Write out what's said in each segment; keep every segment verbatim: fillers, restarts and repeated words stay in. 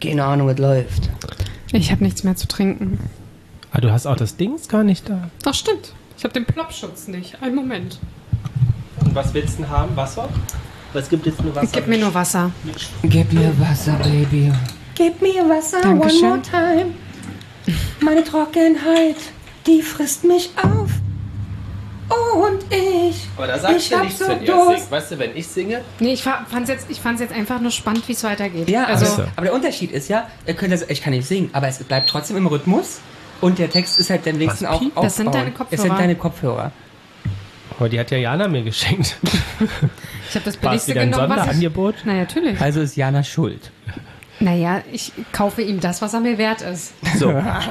Keine Ahnung, was läuft. Ich habe nichts mehr zu trinken. Ah, du hast auch das Dings gar nicht da. Ach, stimmt. Ich habe den Plopschutz nicht. Einen Moment. Und was willst du denn haben? Wasser? Was gibt es nur Wasser? Gib mir nur Wasser. Gib mir Wasser, Baby. Gib mir Wasser, Dankeschön. one more time. Meine Trockenheit, die frisst mich auf. Oh, und ich. Aber da sagst ich du hab nichts, so wenn ihr Durst. singt. Weißt du, wenn ich singe? Nee, ich fand es jetzt, ich fand's jetzt einfach nur spannend, wie es weitergeht. Ja, also, aber, aber der Unterschied ist ja, ihr könnt das, ich kann nicht singen, aber es bleibt trotzdem im Rhythmus. Und der Text ist halt dann wenigstens auch piept? Das sind aufbauend. deine Kopfhörer. Es sind deine Kopfhörer. Aber die hat ja Jana mir geschenkt. ich habe das War es billigste wieder ein genommen, was ich... Sonderangebot? Na, natürlich. Also ist Jana schuld. Naja, ich kaufe ihm das, was er mir wert ist. So.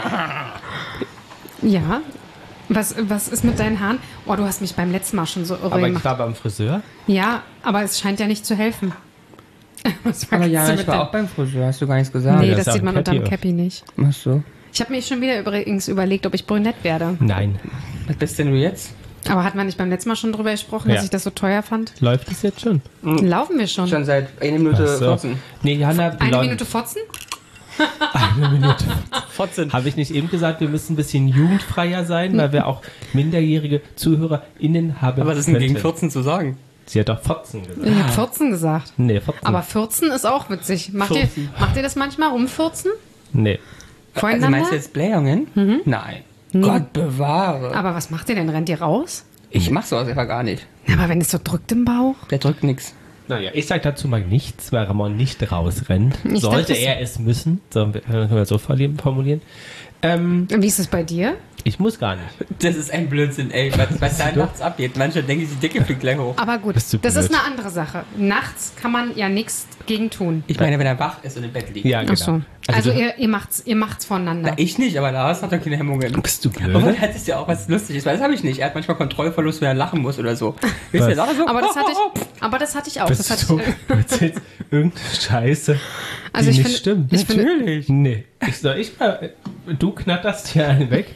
Ja. Was, was ist mit deinen Haaren? Oh, du hast mich beim letzten Mal schon so irre Aber ich gemacht. war beim Friseur. Ja, aber es scheint ja nicht zu helfen. Was Aber magst Jana, du ich mit war dein- auch beim Friseur, hast du gar nichts gesagt. Nee, Ja, das das ist sieht ja man ein unter dem Cappy. Cappy nicht. Ach so. Ich habe mir schon wieder übrigens überlegt, ob ich brünett werde. Nein. Was bist denn du jetzt? Aber hatten wir nicht beim letzten Mal schon drüber gesprochen, Ja. dass ich das so teuer fand? Läuft es jetzt schon? Laufen wir schon. Schon seit eine Minute Ach so. vierzehn. Nee, Jana, die Eine Leute- Minute fotzen? Eine Minute. Habe ich nicht eben gesagt, wir müssen ein bisschen jugendfreier sein, weil wir auch minderjährige ZuhörerInnen haben. Aber was ist denn gegen könnten. vierzehn zu sagen? Sie hat doch vierzehn gesagt. Ich habe vierzehn gesagt. Nee, vierzehn. Aber vierzehn ist auch witzig. Macht ihr, vierzehn. macht ihr das manchmal rumvierzehn? Nee. Also Voreinander? meinst du jetzt Blähungen? Mhm. Nein. Gott bewahre. Aber was macht ihr denn? Rennt ihr raus? Ich mach sowas einfach gar nicht. Aber wenn es so drückt im Bauch? Der drückt nix. Naja, ich sage dazu mal nichts, weil Ramon nicht rausrennt. Ich Sollte dachte, er es müssen, so, können wir so formulieren. Ähm, Wie ist es bei dir? ich muss gar nicht. Das ist ein Blödsinn, ey. Was, was da nachts abgeht. Manche denken, die Decke fliegt gleich hoch. Aber gut, Bist du das blöd. ist eine andere Sache. Nachts kann man ja nichts gegen tun. Ich meine, wenn er wach ist und im Bett liegt. Ja, genau. Ach so. Also, du, ihr, ihr macht's, ihr macht's voneinander. Na, ich nicht, aber Lars hat doch keine Hemmungen. bist du Aber blöd? hat es ja auch was Lustiges, weil das habe ich nicht. Er hat manchmal Kontrollverlust, wenn er lachen muss oder so. Wisst ihr, Was? auch so? aber das hatte ich, aber das hatte ich auch. Das Bist hatte du, ich, du erzählst irgendeine Scheiße, Also die ich nicht finde- stimmt. ich finde- Natürlich. Nee. Ich soll ich mal, du knatterst hier einen weg.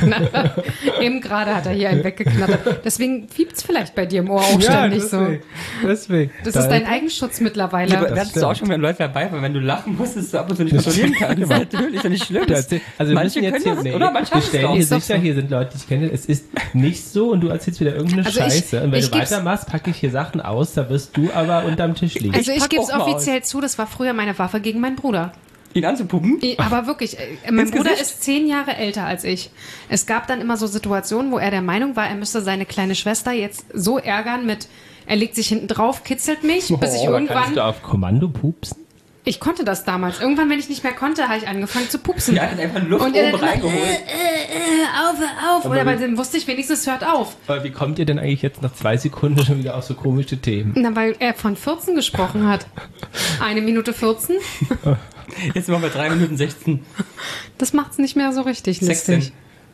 eben gerade hat er hier einen weggeknattert. Deswegen fiebt's vielleicht bei dir im Ohr auch ständig so. deswegen. deswegen. Das Da- ist dein Eigenschutz mittlerweile. Aber Das das ist auch stimmt. schon, wenn Leute dabei waren, wenn du lachen musst, dass du ab und zu nicht kontrollieren kannst. Das ist natürlich nicht schlimm. Du erzähl- also wir manche müssen jetzt können hier, das, nee, oder? Manche wir haben es stellen auch. hier Ist doch sicher, so. hier sind Leute, die ich kenne. Es ist nicht so und du erzählst wieder irgendeine Also ich- Scheiße. Und wenn ich du geb's- weitermachst, packe ich hier Sachen aus, da wirst du aber unterm Tisch liegen. Also ich pack gebe es auch mal offiziell zu, das war früher meine Waffe gegen meinen Bruder. Ihn anzupuppen? Ich- Aber wirklich, äh, mein Ins Bruder Gesicht? ist zehn Jahre älter als ich. Es gab dann immer so Situationen, wo er der Meinung war, er müsste seine kleine Schwester jetzt so ärgern mit, er legt sich hinten drauf, kitzelt mich, bis ich Aber irgendwann... kannst du auf Kommando pupsen? Ich konnte das damals. Irgendwann, wenn ich nicht mehr konnte, habe ich angefangen zu pupsen. Ja, hat einfach Luft Und er oben dann immer, reingeholt. Äh, äh, auf, hör auf. Oder aber dann wusste ich wenigstens, hört auf. Aber wie kommt ihr denn eigentlich jetzt nach zwei Sekunden schon wieder auf so komische Themen? Na, weil er von vierzehn gesprochen hat. Eine Minute vierzehn. Jetzt sind wir bei drei Minuten sechzehn. Das macht's nicht mehr so richtig lustig. sechzehn.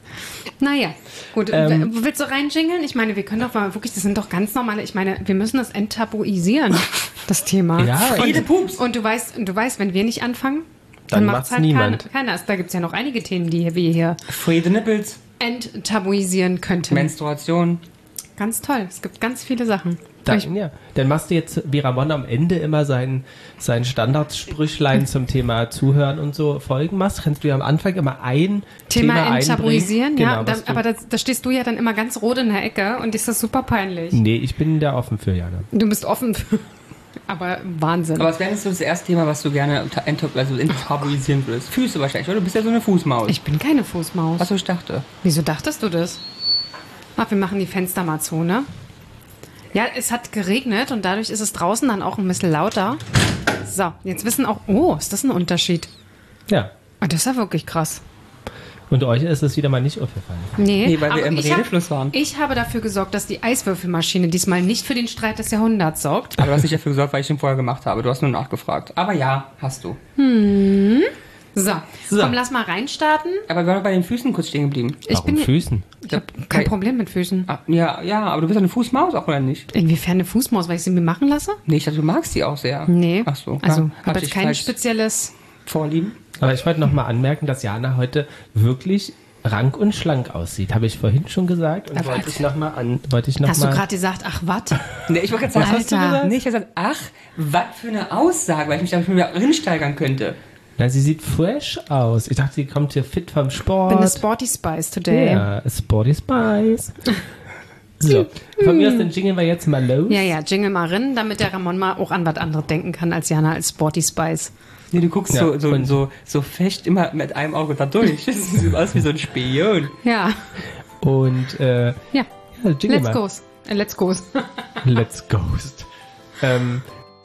Naja, gut. Ähm, w- willst du reinjingeln? Ich meine, wir können doch mal wirklich, das sind doch ganz normale, ich meine, wir müssen das enttabuisieren, das Thema. Ja, Friede Pups. Und du weißt, du weißt, wenn wir nicht anfangen, Dann dann, macht's macht's halt niemand. keiner. keiner. Da gibt's ja noch einige Themen, die wir hier Friede Nippels. enttabuisieren könnten. Menstruation. Ganz toll. Es gibt ganz viele Sachen. Dann, Ich, ja. Dann machst du jetzt wie Ramon am Ende immer sein, sein Standardsprüchlein zum Thema Zuhören und so Folgen machst. Kannst du ja am Anfang immer ein Thema, Thema enttabuisieren, einbringen. ja. Genau, Da, was du- aber da, da stehst du ja dann immer ganz rot in der Ecke und ist das super peinlich. Nee, ich bin da offen für, Jana. Du bist offen für. Aber Wahnsinn. Aber was wäre jetzt so das erste Thema, was du gerne ent- also enttabuisieren würdest? Füße wahrscheinlich, oder? Du bist ja so eine Fußmaus. Ich bin keine Fußmaus. Was ich dachte. Wieso dachtest du das? Ach, wir machen die Fenster mal zu, ne? Ja, es hat geregnet und dadurch ist es draußen dann auch ein bisschen lauter. So, jetzt wissen auch, oh, ist das ein Unterschied? Ja. Oh, das ist ja wirklich krass. Und euch ist es wieder mal nicht aufgefallen. Nee, Nee, weil wir aber im ich hab- Redefluss waren. Ich habe dafür gesorgt, dass die Eiswürfelmaschine diesmal nicht für den Streit des Jahrhunderts sorgt. Aber du hast nicht dafür gesorgt, weil ich den vorher gemacht habe. Du hast nur nachgefragt. Aber ja, hast du. So, So. komm, lass mal reinstarten. Aber wir waren bei den Füßen kurz stehen geblieben. Ich Warum bin Füßen? Ich habe kein Problem mit Füßen. Ah, ja, ja, aber du bist doch eine Fußmaus auch, oder nicht? Inwiefern eine Fußmaus, weil ich sie mir machen lasse? Nee, ich dachte, du magst die auch sehr. Nee. Ach so. Also, ja, ich habe jetzt kein falsch spezielles. Vorlieben. Aber ich wollte noch mal anmerken, dass Jana heute wirklich rank und schlank aussieht. Habe ich vorhin schon gesagt und Aber wollte was? ich noch mal an, wollte ich noch Hast du mal. gerade gesagt, ach, was? Nee, ich wollte gerade sagen, Was hast du Alter. gesagt? Nee, ich habe gesagt, ach, was für eine Aussage, weil ich mich damit schon wieder reinsteigern könnte. Na, sie sieht fresh aus. Ich dachte, sie kommt hier fit vom Sport. Bin eine Sporty Spice today. Ja, Sporty Spice. So, von mir aus den Jingle wir jetzt mal los. Ja, ja, jingle mal rein, damit der Ramon mal auch an was anderes denken kann als Jana als Sporty Spice. Nee, du guckst Ja, so, so, und- so, so fecht immer mit einem Auge da durch. Das sieht aus wie so ein Spion. Ja, Und, äh, ja. ja, Jingle Let's mal. go. Äh, let's go. Let's Ghost. Ähm,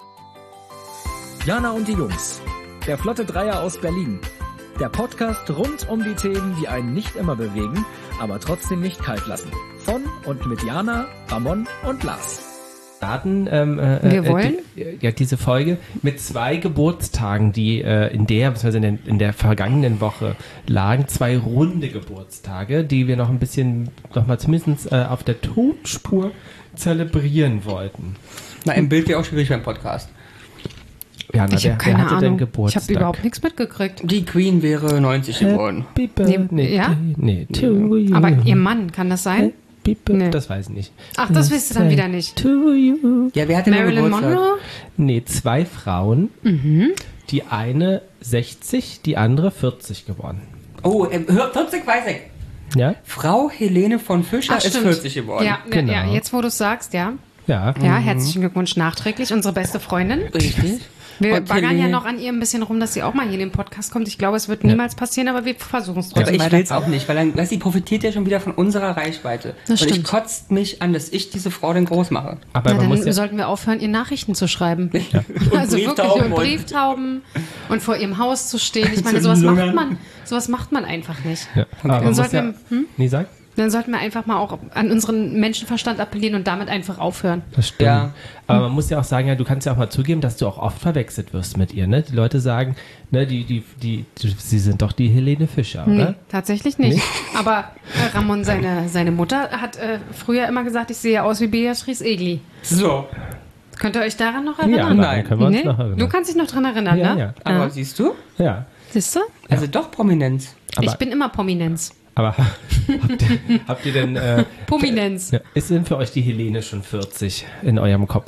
Jana und die Jungs. Der Flotte Dreier aus Berlin. Der Podcast rund um die Themen, die einen nicht immer bewegen, aber trotzdem nicht kalt lassen. Von und mit Jana, Ramon und Lars. starten ähm, äh, Wir wollen? äh, die, ja, diese Folge mit zwei Geburtstagen, die äh, in der, beziehungsweise in, den, in der vergangenen Woche lagen. Zwei runde Geburtstage, die wir noch ein bisschen, noch mal zumindest äh, auf der Tonspur zelebrieren wollten. Na, im Bild wäre auch schwierig beim Podcast. Ja, na, Ich wer, habe keine wer hatte denn Ahnung. Ich Geburtstag? habe überhaupt nichts mitgekriegt. Die Queen wäre neunzig geworden. Happy birthday. Nee, ja? Nee, to you. Aber ihr Mann, kann das sein? Happy birthday. Nee. Das weiß ich nicht. Ach, das wisst ihr dann wieder nicht. To you. Ja, wer hatte denn Marilyn Geburtstag? Monroe? Nee, zwei Frauen. Die eine sechzig, die andere vierzig geworden. Oh, äh, hör, vierzig weiß ich. Ja? Frau Helene von Fischer Ach, ist stimmt. vierzig geworden. Ja, Genau. ja, ja, jetzt wo du es sagst, ja. Ja. Ja, herzlichen Glückwunsch nachträglich, unsere beste Freundin. Richtig. Wir Und baggern ja Helene- noch an ihr ein bisschen rum, dass sie auch mal hier in den Podcast kommt. Ich glaube, es wird niemals passieren, aber wir versuchen es Aber trotzdem ich weiter. will es auch nicht, weil dann, weißt, du, sie profitiert ja schon wieder von unserer Reichweite. Das und ich stimmt. kotzt mich an, dass ich diese Frau denn groß mache. Aber Na, man dann muss ja, sollten wir aufhören, ihr Nachrichten zu schreiben. Und Also wirklich, Brieftauben und und- Brieftauben und vor ihrem Haus zu stehen. Ich meine, Zu sowas macht lungern. man, sowas macht man einfach nicht. ja. Aber man Dann muss sollten ja, wir, hm? nee, sag. Dann sollten wir einfach mal auch an unseren Menschenverstand appellieren und damit einfach aufhören. Das stimmt. Ja. Aber man muss ja auch sagen, ja, du kannst ja auch mal zugeben, dass du auch oft verwechselt wirst mit ihr, ne? Die Leute sagen, ne, die, die, die, die sie sind doch die Helene Fischer, Nee, oder? tatsächlich nicht. Nee? Aber äh, Ramon, seine, seine Mutter, hat äh, früher immer gesagt, ich sehe aus wie Beatrice Egli. So. Könnt ihr euch daran noch Ja, erinnern? daran Nein. können wir uns Nee? noch erinnern. Du kannst dich noch dran erinnern, Ja, ne? ja. Aber siehst du? Ja. Siehst du? Also doch Prominenz. Aber, Ich bin immer Prominenz. aber habt, ihr, habt ihr denn, äh, Prominenz. ja, ist denn für euch die Helene schon vierzig in eurem Kopf?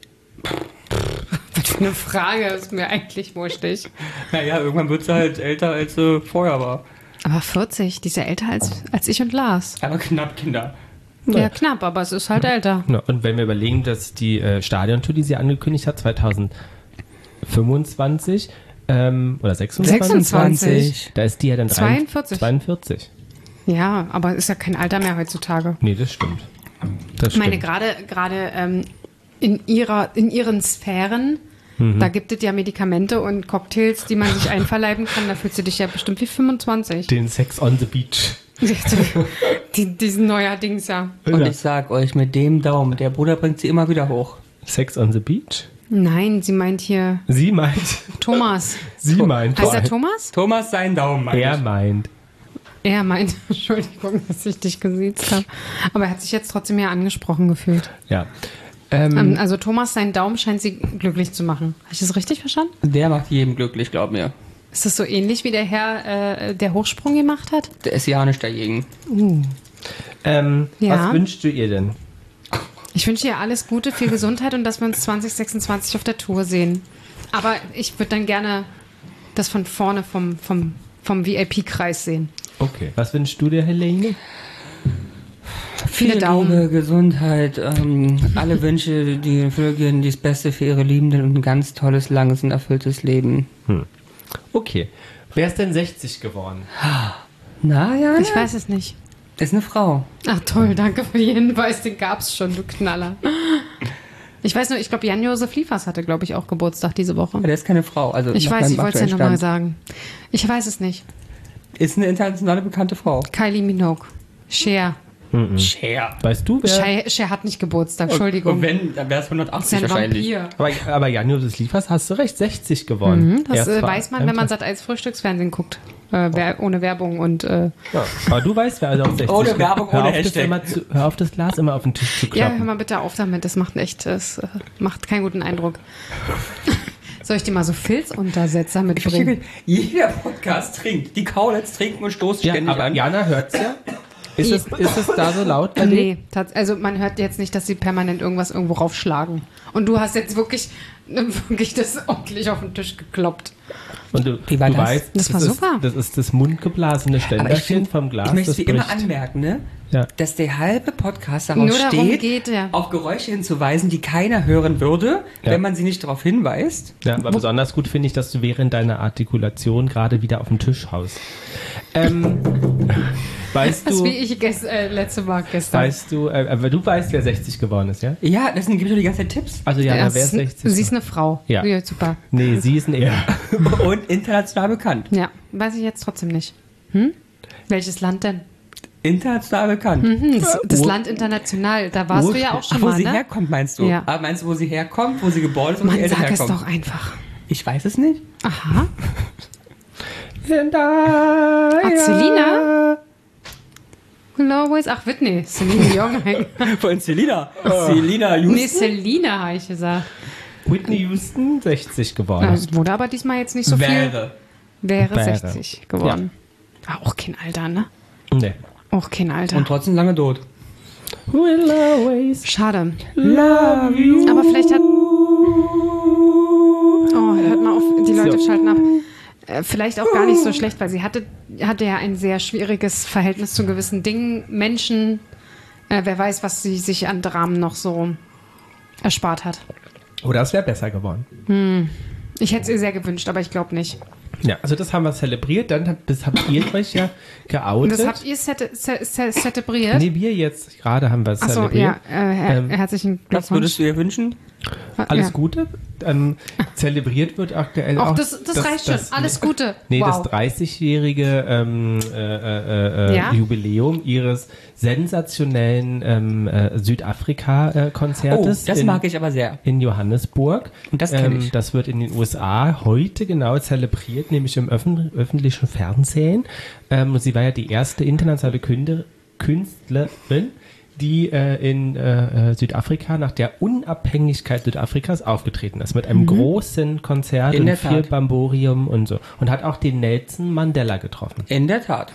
Was für eine Frage, ist mir eigentlich wurschtig. Naja, irgendwann wird sie halt älter, als sie vorher war. Aber vierzig, die ist ja älter als, als ich und Lars. Aber knapp, Kinder. Ja, knapp, aber es ist halt älter. Ja, und wenn wir überlegen, dass die äh, Stadiontour, die sie angekündigt hat, zweitausendfünfundzwanzig ähm, oder sechsundzwanzig, sechsundzwanzig. da ist die ja dann zweiundvierzig. zweiundvierzig. Ja, aber ist ja kein Alter mehr heutzutage. Nee, das stimmt. Das Ich meine, stimmt. gerade gerade ähm, in, ihrer, in ihren Sphären, da gibt es ja Medikamente und Cocktails, die man sich einverleiben kann. Da fühlst du dich ja bestimmt wie fünfundzwanzig. Den Sex on the Beach. Die, diesen neuerdings, ja. Und Ja. ich sag euch, mit dem Daumen, der Bruder bringt sie immer wieder hoch. Sex on the Beach? Nein, sie meint hier Sie meint, Thomas. sie meint. Heißt er Thomas? Thomas seinen Daumen, meine Er ich. meint. Er meint, Entschuldigung, dass ich dich gesiezt habe. Aber er hat sich jetzt trotzdem ja angesprochen gefühlt. Ja. Ähm, Ähm, also Thomas, sein Daumen scheint sie glücklich zu machen. Habe ich das richtig verstanden? Der macht jedem glücklich, glaub mir. Ist das so ähnlich wie der Herr, äh, der Hochsprung gemacht hat? Der ist ja nicht dagegen. ähm, Ja. Was wünschst du ihr denn? Ich wünsche ihr alles Gute, viel Gesundheit und dass wir uns zwanzig sechsundzwanzig auf der Tour sehen. Aber ich würde dann gerne das von vorne vom, vom, vom V I P-Kreis sehen. Okay. Was wünschst du dir, Helene? Viele Viel Daumen. Liebe, Gesundheit, ähm, alle Wünsche, die erfüllt gehen, das Beste für ihre Liebenden und ein ganz tolles, langes und erfülltes Leben. Okay. Wer ist denn sechzig geworden? Na ja, Ich weiß es nicht. ist eine Frau. Ach toll, danke für den Hinweis, den gab's schon, du Knaller. Ich weiß nur, ich glaube, Jan-Josef Liefers hatte, glaube ich, auch Geburtstag diese Woche. Aber der ist keine Frau. Also Ich nach weiß, meinem ich wollte es ja aktuellen nochmal Stand. sagen. Ich weiß es nicht. Ist eine internationale bekannte Frau. Kylie Minogue. Cher. Cher. Weißt du, wer? Cher, Cher hat nicht Geburtstag, Entschuldigung. Und wenn, dann wäre es ist hundertachtzig ein wahrscheinlich. Vampir. Aber, aber Jan-Josef Liefers, hast du recht, sechzig geworden. Mhm, das Erst äh, vor weiß man, einem wenn man Tag. Sat eins Frühstücksfernsehen guckt. Äh, wer, ohne Werbung und äh, Ja. Aber du weißt, wer also auf sechzig Ohne Werbung, hör ohne auf, das Hashtag. immer zu, hör auf, das Glas immer auf den Tisch zu ja, klappen. hör mal bitte auf damit. Das macht echt, das äh, macht keinen guten Eindruck. Soll ich dir mal so Filzuntersetzer Ich verstehe mitbringen? nicht, jeder Podcast trinkt. Die Kaulitz trinken und stoßen ja, ständig aber an. Jana hört's ja. Ist es, ist es da so laut bei dir? Nee, tats- also man hört jetzt nicht, dass sie permanent irgendwas irgendwo raufschlagen. Und du hast jetzt wirklich, wirklich das ordentlich auf den Tisch gekloppt. Und du, Wie war du das? weißt, Das war ist, super. Das ist das mundgeblasene Aber ich, Ständerchen find, vom Glas. ich möchte das wie immer bricht. anmerken, ne? Ja. dass der halbe Podcast daraus Nur darum steht, geht, ja. auf Geräusche hinzuweisen, die keiner hören würde, Ja. wenn man sie nicht darauf hinweist. Ja, aber besonders gut finde ich, dass du während deiner Artikulation gerade wieder auf den Tisch haust. Ähm, weißt Das ist du, wie ich gest, äh, letzte Mal gestern. weißt du, äh, aber du weißt, wer sechzig geworden ist, ja? Ja, deswegen gebe ich doch die ganze Zeit Tipps. Also ja, Ja, wer ist sie, sechzig? sie ist eine Frau. Ja. Super. Nee, sie ist ein Er. Und international bekannt. Ja, weiß ich jetzt trotzdem nicht. Hm? Welches Land denn? International bekannt. Hm, das, das Ur- Land international. Da warst Ur- du ja auch schon Ach, wo mal, sie ne? herkommt, meinst du? Ja. Ah, meinst du, wo sie herkommt, wo sie geboren ist, wo Mann, die Eltern sag es herkommen? doch einfach. Ich weiß es nicht. Aha. Ah, Selina? Will always. Ach, Whitney. Celine Dion. Von Selina. Selina Houston. Nee, Selina habe ich gesagt. Whitney Houston, sechzig geworden. Ja, es wurde aber diesmal jetzt nicht so viel. Wäre. Wäre Wäre. sechzig geworden. Ah, auch kein Alter, ne? Nee. Auch kein Alter. Und trotzdem lange tot. Will always Schade. love you. Aber vielleicht hat. Oh, hört mal auf, die Leute So. schalten ab. Äh, Vielleicht auch gar nicht so schlecht, weil sie hatte, hatte ja ein sehr schwieriges Verhältnis zu gewissen Dingen, Menschen. Äh, wer weiß, was sie sich an Dramen noch so erspart hat. Oder es wäre besser geworden. Ich hätte es ihr sehr gewünscht, aber ich glaube nicht. Ja, also das haben wir zelebriert. Dann habt, das habt ihr euch ja geoutet. Und das habt ihr zete- ze- ze- zelebriert? Nee, wir jetzt gerade haben wir es Achso, zelebriert. ja, äh, her Ähm, herzlichen Was würdest Glückwunsch. du ihr wünschen? Alles ja. Gute. Ähm, zelebriert wird aktuell Auch auch. das, das, reicht schon. Alles Gute. Nee, wow. das dreißigjährige ähm, äh, äh, äh, Ja? Jubiläum ihres sensationellen ähm, äh, Südafrika-Konzertes. Oh, das in, mag ich aber sehr. in Johannesburg. Und das kenn ich. Das wird in den U S A heute genau zelebriert, nämlich im öffn öffentlichen Fernsehen. Ähm, und sie war ja die erste internationale Künder Künstlerin, die äh, in äh, Südafrika nach der Unabhängigkeit Südafrikas aufgetreten ist. Mit einem großen Konzert In und der viel Tat. Bamborium und so. Und hat auch den Nelson Mandela getroffen. In der Tat.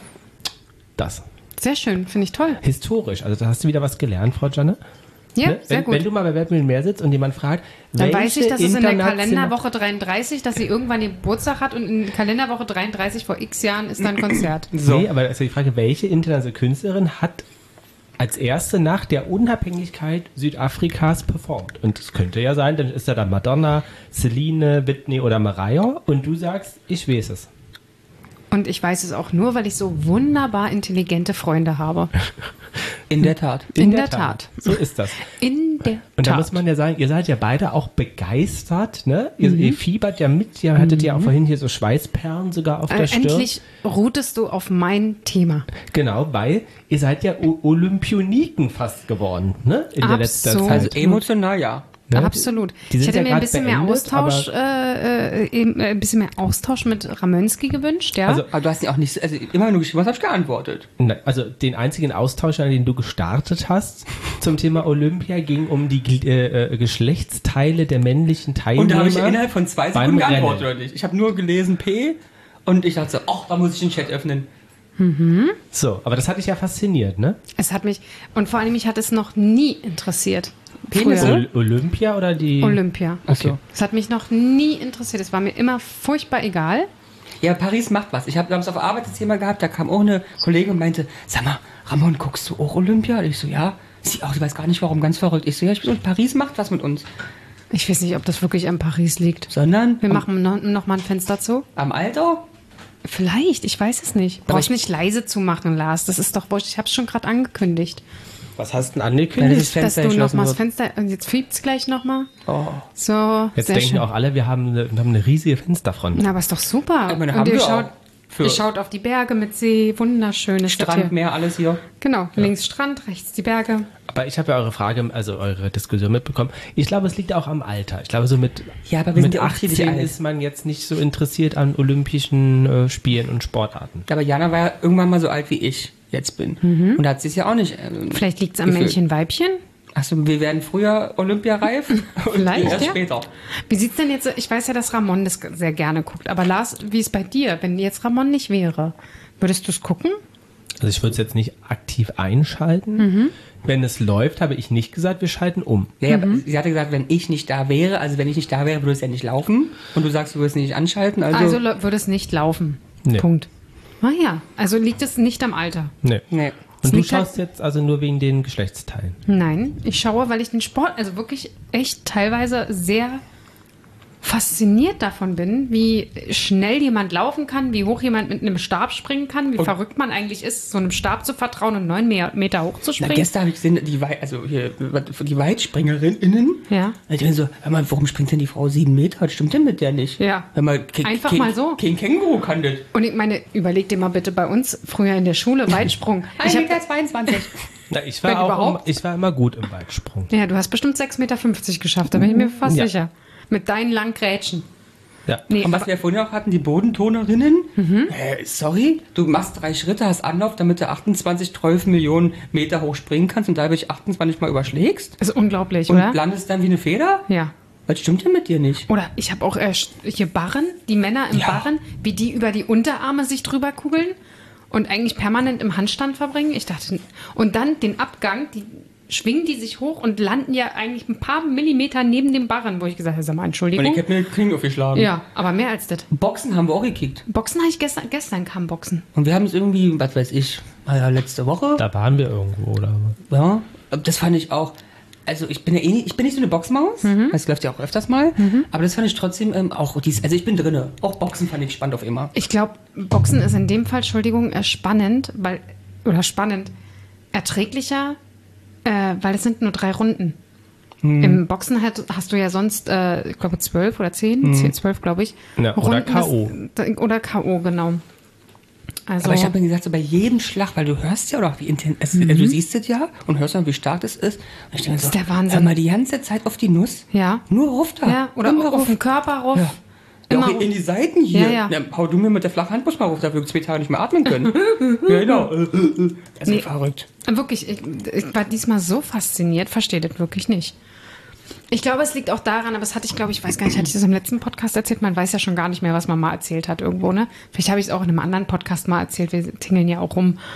Das. Sehr schön, finde ich toll. Historisch. Also da hast du wieder was gelernt, Frau Janne. Ja, Ne? sehr wenn, gut. wenn du mal bei Wer wird Millionär sitzt und jemand fragt, Dann welche weiß ich, dass es in der international- Kalenderwoche dreiunddreißig, dass sie irgendwann den Geburtstag hat und in Kalenderwoche dreiunddreißig vor x Jahren ist dann Konzert. So. Nee, aber also die Frage, welche internationale Künstlerin hat als erste nach der Unabhängigkeit Südafrikas performt? Und es könnte ja sein, dann ist da dann Madonna, Celine, Whitney oder Mariah und du sagst, ich weiß es. Und ich weiß es auch nur, weil ich so wunderbar intelligente Freunde habe. In der Tat. In der Tat. So ist das. In der Und da Tat. muss man ja sagen, ihr seid ja beide auch begeistert, ne? Ihr, Mhm. ihr fiebert ja mit, ihr hattet ja auch vorhin hier so Schweißperlen sogar auf der äh, Stirn. endlich ruhtest du auf mein Thema. Genau, weil ihr seid ja O- Olympioniken fast geworden, ne? In der letzten Absolut. Zeit. Also emotional ja. Ne? Absolut. Die Ich sind hätte ja mir ein grad bisschen mehr beendet, Austausch, aber- äh, äh, eben, äh, ein bisschen mehr Austausch mit Ramönski gewünscht, ja. Also, Aber du hast ja auch nicht, also immer wenn du geschrieben hast, habe ich geantwortet. Na, Also den einzigen Austausch, den du gestartet hast zum Thema Olympia, ging um die Gl- äh, äh, Geschlechtsteile der männlichen Teilnehmer. Und da habe ich innerhalb von zwei beim Sekunden geantwortet, Rennen. oder nicht? Ich habe nur gelesen P und ich dachte so, ach, da muss ich den Chat öffnen. So, aber das hat dich ja fasziniert, ne? Es hat mich, und vor allem mich hat es noch nie interessiert. Penisse? Früher. Ol Olympia oder die... Olympia. Okay. Es hat mich noch nie interessiert. Es war mir immer furchtbar egal. Ja, Paris macht was. Ich habe damals auf der Arbeit das Thema gehabt, da kam auch eine Kollegin und meinte, sag mal, Ramon, guckst du auch Olympia? Und ich so, ja. Sie auch, ich weiß gar nicht warum, ganz verrückt. Ich so, ja, ich bin, Paris macht was mit uns. Ich weiß nicht, ob das wirklich an Paris liegt. Sondern Wir am, machen noch, noch mal ein Fenster zu. am Alter? Vielleicht, ich weiß es nicht. Aber Brauchst ich- nicht leise zu machen, Lars. Das ist doch wurscht. Ich habe es schon gerade angekündigt. Was hast du denn Ja, angekündigt? das ist- Fenster dass du noch geschlossen mal das wird. Fenster... Und jetzt fiebt's gleich noch mal. Oh. So, Jetzt sehr denken schön. auch alle, wir haben eine, wir haben eine riesige Fensterfront. Na, aber ist doch super. Ich meine, Und haben ihr wir schaut, auch. Für ihr schaut auf die Berge mit See. Wunderschön ist das Strand, hier. Meer, alles hier. Genau, links Strand, rechts die Berge. Aber ich habe ja eure Frage, also eure Diskussion mitbekommen. Ich glaube, es liegt auch am Alter. Ich glaube, so mit, Ja, aber wir sind mit ja unterschiedlich achtzehn alt. ist man jetzt nicht so interessiert an olympischen äh, Spielen und Sportarten. Aber Jana war ja irgendwann mal so alt, wie ich jetzt bin. Und da hat sie es ja auch nicht. Ähm, Vielleicht liegt es am gefühlt. Männchen-Weibchen. Achso, wir werden früher Olympiareif und Vielleicht, erst ja. später. Wie sieht's denn jetzt? Ich weiß ja, dass Ramon das sehr gerne guckt. Aber Lars, wie ist bei dir, wenn jetzt Ramon nicht wäre? Würdest du es gucken? Also ich würde es jetzt nicht aktiv einschalten. Mhm. Wenn es läuft, habe ich nicht gesagt, wir schalten um. Ja, ja, aber sie hatte gesagt, wenn ich nicht da wäre, also wenn ich nicht da wäre, würde es ja nicht laufen. Und du sagst, du würdest nicht anschalten. Also, Also lo- würde es nicht laufen. Nee. Punkt. Ah ja, also liegt es nicht am Alter. Nee. nee. Und du liegt halt- schaust jetzt also nur wegen den Geschlechtsteilen. Nein, ich schaue, weil ich den Sport, also wirklich echt teilweise sehr fasziniert davon bin, wie schnell jemand laufen kann, wie hoch jemand mit einem Stab springen kann, wie verrückt man eigentlich ist, so einem Stab zu vertrauen und neun Me- Meter hoch zu Na, springen. gestern habe ich gesehen, die, Wei also hier, die Weitspringerinnen. Ja. Ich denke so, hör mal, warum springt denn die Frau sieben Meter? Was stimmt denn mit der nicht? Ja. Hör mal, kein, Einfach kein, mal so. Kein Känguru kann das. Und ich meine, überleg dir mal bitte bei uns früher in der Schule Weitsprung. Ich hab, zweiundzwanzig. Na, ich Wenn war auch im, überhaupt. ich war immer gut im Weitsprung. ja, du hast bestimmt sechs Meter fünfzig geschafft, da bin ich mir fast Ja. sicher. Mit deinen langen Grätschen. Ja. Nee, Und was aber, wir vorhin auch hatten, die Bodentonerinnen. Mhm. Äh, sorry, du machst drei Schritte, hast Anlauf, damit du achtundzwanzig, zwölf Millionen Meter hoch springen kannst und dadurch achtundzwanzig Mal überschlägst. ist unglaublich, Und oder? landest dann wie eine Feder? Ja. Was stimmt denn mit dir nicht? Oder ich habe auch äh, hier Barren, die Männer im Ja. Barren, wie die über die Unterarme sich drüber kugeln und eigentlich permanent im Handstand verbringen. Ich dachte, und dann den Abgang, die schwingen die sich hoch und landen ja eigentlich ein paar Millimeter neben dem Barren, wo ich gesagt habe, sag mal, Und Entschuldigung. ich hab mir den Kling aufgeschlagen. Ja, aber mehr als das. Boxen haben wir auch gekickt. Boxen habe ich gestern, gestern kam Boxen. Und wir haben es irgendwie, was weiß ich, naja, letzte Woche. Da waren wir irgendwo, oder? Ja, das fand ich auch. Also ich bin ja eh nicht, ich bin nicht so eine Boxmaus. Das läuft ja auch öfters mal. Aber das fand ich trotzdem ähm, auch dies. Also ich bin drinne. Auch Boxen fand ich spannend auf immer. Ich glaube, Boxen ist in dem Fall, Entschuldigung, äh, spannend, weil, oder spannend, erträglicher, äh, weil es sind nur drei Runden. Im Boxen hat, hast du ja sonst, äh, ich glaube, zwölf oder zehn, zehn, zwölf, glaube ich. Ja, oder Runden K O. Des, oder K O, genau. Also, Aber ich habe mir gesagt, so bei jedem Schlag, weil du hörst ja, oder auch wie intensiv, also, du siehst es ja und hörst dann, wie stark das ist. Und ich denke mir so, ist der Wahnsinn. hör mal die ganze Zeit auf die Nuss. ja. Nur ruf da. Ja, oder Immer auf, auf ruf. den Körper rauf. Ja. Ja, Immer auch in die Seiten hier. Ja, ja. hau du mir mit der flachen Handbrust mal ruf, dafür wir zwei Tage nicht mehr atmen können. Ja, genau. Das ist Nee. verrückt. Wirklich, ich, ich war diesmal so fasziniert, verstehe das wirklich nicht. Ich glaube, es liegt auch daran, aber das hatte ich, glaube ich, weiß gar nicht, hatte ich das im letzten Podcast erzählt? Man weiß ja schon gar nicht mehr, was man mal erzählt hat irgendwo, ne? Vielleicht habe ich es auch in einem anderen Podcast mal erzählt, wir tingeln ja auch rum.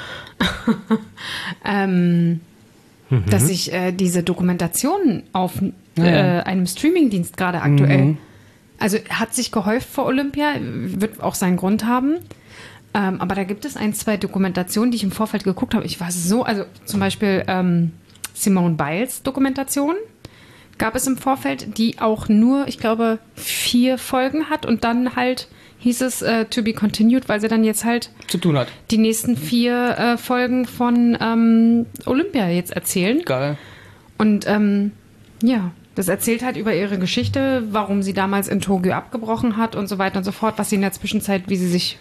ähm, Mhm. Dass ich äh, diese Dokumentation auf äh, Ja. einem Streamingdienst gerade aktuell, also hat sich gehäuft vor Olympia, wird auch seinen Grund haben. Ähm, aber da gibt es ein, zwei Dokumentationen, die ich im Vorfeld geguckt habe. Ich war so, also zum Beispiel ähm, Simone Biles Dokumentation gab es im Vorfeld, die auch nur, ich glaube, vier Folgen hat und dann halt hieß es äh, to be continued, weil sie dann jetzt halt Zu tun hat. die nächsten vier äh, Folgen von ähm, Olympia jetzt erzählen. Geil. Und ähm, ja, das erzählt halt über ihre Geschichte, warum sie damals in Tokio abgebrochen hat und so weiter und so fort, was sie in der Zwischenzeit, wie sie sich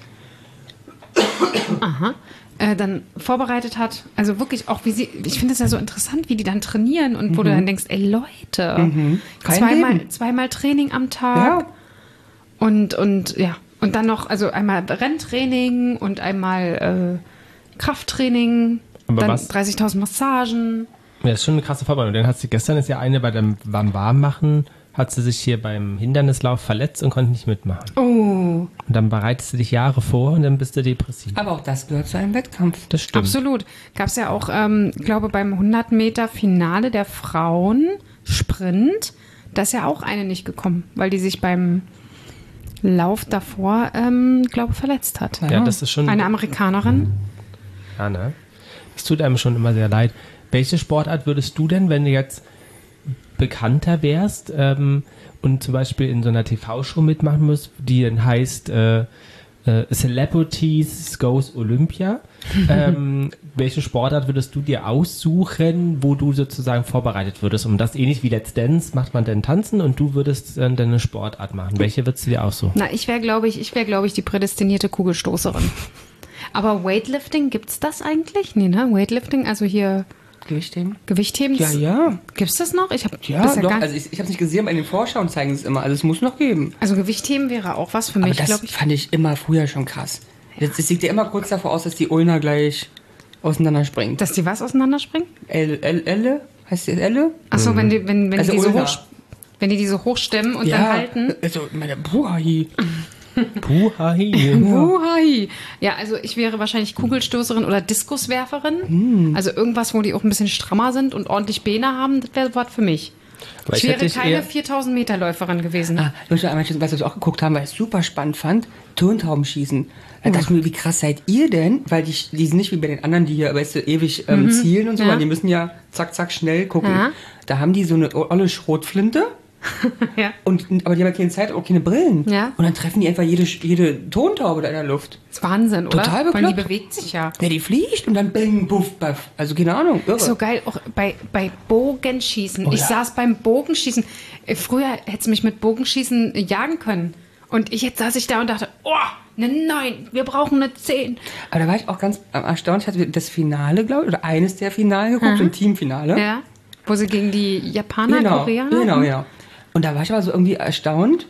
aha, äh, dann vorbereitet hat. Also wirklich auch, wie sie, ich finde es ja so interessant, wie die dann trainieren und wo du dann denkst, ey Leute, Kein zweimal, Leben. zweimal Training am Tag Ja. und, und ja, und dann noch, also einmal Renntraining und einmal äh, Krafttraining, Aber dann was- dreißigtausend Massagen. Ja, das ist schon eine krasse Vorbereitung. Dann hat sie gestern ist ja eine bei dem beim Warmmachen, hat sie sich hier beim Hindernislauf verletzt und konnte nicht mitmachen. Oh, Und dann bereitest du dich Jahre vor und dann bist du depressiv. Aber auch das gehört zu einem Wettkampf. Das stimmt. absolut. Gab es ja auch, ähm, glaube beim hundert Meter Finale der Frauen Sprint, da ist ja auch eine nicht gekommen, weil die sich beim Lauf davor, ähm, glaube verletzt hat. Ja, das ist schon. Eine Amerikanerin. Ja, ne? Es tut einem schon immer sehr leid. Welche Sportart würdest du denn, wenn du jetzt bekannter wärst ähm, und zum Beispiel in so einer T V-Show mitmachen musst, die dann heißt äh, äh, Celebrities Goes Olympia, ähm, welche Sportart würdest du dir aussuchen, wo du sozusagen vorbereitet würdest? Um das ähnlich wie Let's Dance macht man dann Tanzen und du würdest dann deine Sportart machen. Welche würdest du dir aussuchen? Na, ich wäre, glaube ich, ich wäre, glaube ich, die prädestinierte Kugelstoßerin. Aber Weightlifting, gibt's das eigentlich? Nee, ne? Weightlifting, also hier Gewichtheben? Gewichtheben. Ja, ja. Gibt's das noch? Ich habe Ja, bisher doch. gar Also ich, ich habe es nicht gesehen, aber in den Vorschauen zeigen sie es immer. Also es muss noch geben. Also Gewichtheben wäre auch was für Aber mich, das glaube ich. fand ich immer früher schon krass. Das, das sieht ja immer kurz davor aus, dass die Ulna gleich auseinander springt. Dass die was auseinanderspringen? Elle? Elle? Elle? Heißt die Elle? Achso, wenn die, wenn, wenn Also die die so Ulna. hoch, wenn die die so hochstemmen und dann halten. Also meine Buhai. Puhai. Uhui. Ja, also ich wäre wahrscheinlich Kugelstoßerin oder Diskuswerferin. Also irgendwas, wo die auch ein bisschen strammer sind und ordentlich Beine haben, das wäre was für mich. Aber Ich ich hätte wäre dich keine eher- viertausend Meter Läuferin gewesen. Ah, ich möchte einmal, was wir auch geguckt haben, weil ich es super spannend fand, Tontaubenschießen. Da dachte ich mir, wie krass seid ihr denn? Weil die, die sind nicht wie bei den anderen, die hier, weißt du, ewig ähm, zielen und so, Ja. weil die müssen ja zack, zack, schnell gucken. Ja. Da haben die so eine olle Schrotflinte. Ja. Und, aber die haben ja keine Zeit, auch keine Brillen. Ja. Und dann treffen die einfach jede, jede Tontaube da in der Luft. Das ist Wahnsinn, oder? Total Weil die bekloppt. bewegt sich ja. Ja, die fliegt und dann bing, buff, baff. Also keine Ahnung, irre. So geil, auch bei, bei Bogenschießen. Oh ich ja. saß beim Bogenschießen. Äh, Früher hättest du mich mit Bogenschießen äh, jagen können. Und ich, jetzt saß ich da und dachte, oh, eine neun, wir brauchen eine zehn. Aber da war ich auch ganz ähm, erstaunt. Ich hatte das Finale, glaube ich, oder eines der Finale geguckt, ein Teamfinale. Ja. Wo sie gegen die Japaner, Genau, Koreaner? genau, genau. Und da war ich aber so irgendwie erstaunt,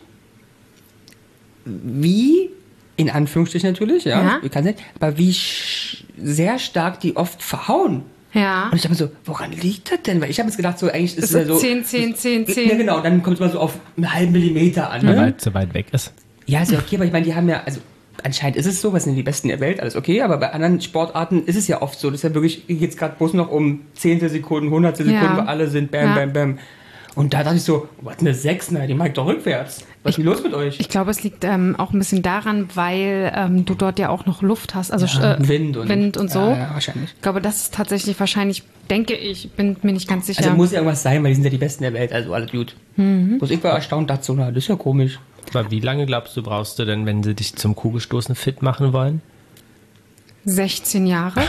wie, in Anführungsstrichen natürlich, ja, Ja. ich kann's nicht, aber wie sch- sehr stark die oft verhauen. Ja. Und ich dachte mir so, woran liegt das denn? Weil ich habe jetzt gedacht, so eigentlich ist Das es ja ist so. zehn, zehn, zehn, zehn. Ja, genau, dann kommt es mal so auf einen halben Millimeter an. Weil Ne? es so weit weg ist. Ja, ist ja okay, aber ich meine, die haben ja, also anscheinend ist es so, was sind die Besten der Welt, alles okay, aber bei anderen Sportarten ist es ja oft so, das ist ja wirklich, jetzt gerade bloß noch um Zehntelsekunden, Hundertstel Ja. Sekunden, wo alle sind, bam, Ja. bam, bam. Und da dachte ich so, was, eine sechs? Na, die mag ich doch rückwärts. Was ist denn los mit euch? Ich glaube, es liegt ähm, auch ein bisschen daran, weil ähm, du dort ja auch noch Luft hast, also Ja, äh, Wind und, Wind und so. Ja, ja, wahrscheinlich. Ich glaube, das ist tatsächlich wahrscheinlich, denke ich, bin mir nicht ganz sicher. Also muss ja irgendwas sein, weil die sind ja die Besten der Welt, also alles gut. Mhm. Bloß ich war erstaunt, dachte so, na, das ist ja komisch. Aber wie lange glaubst du, brauchst du denn, wenn sie dich zum Kugelstoßen fit machen wollen? sechzehn Jahre.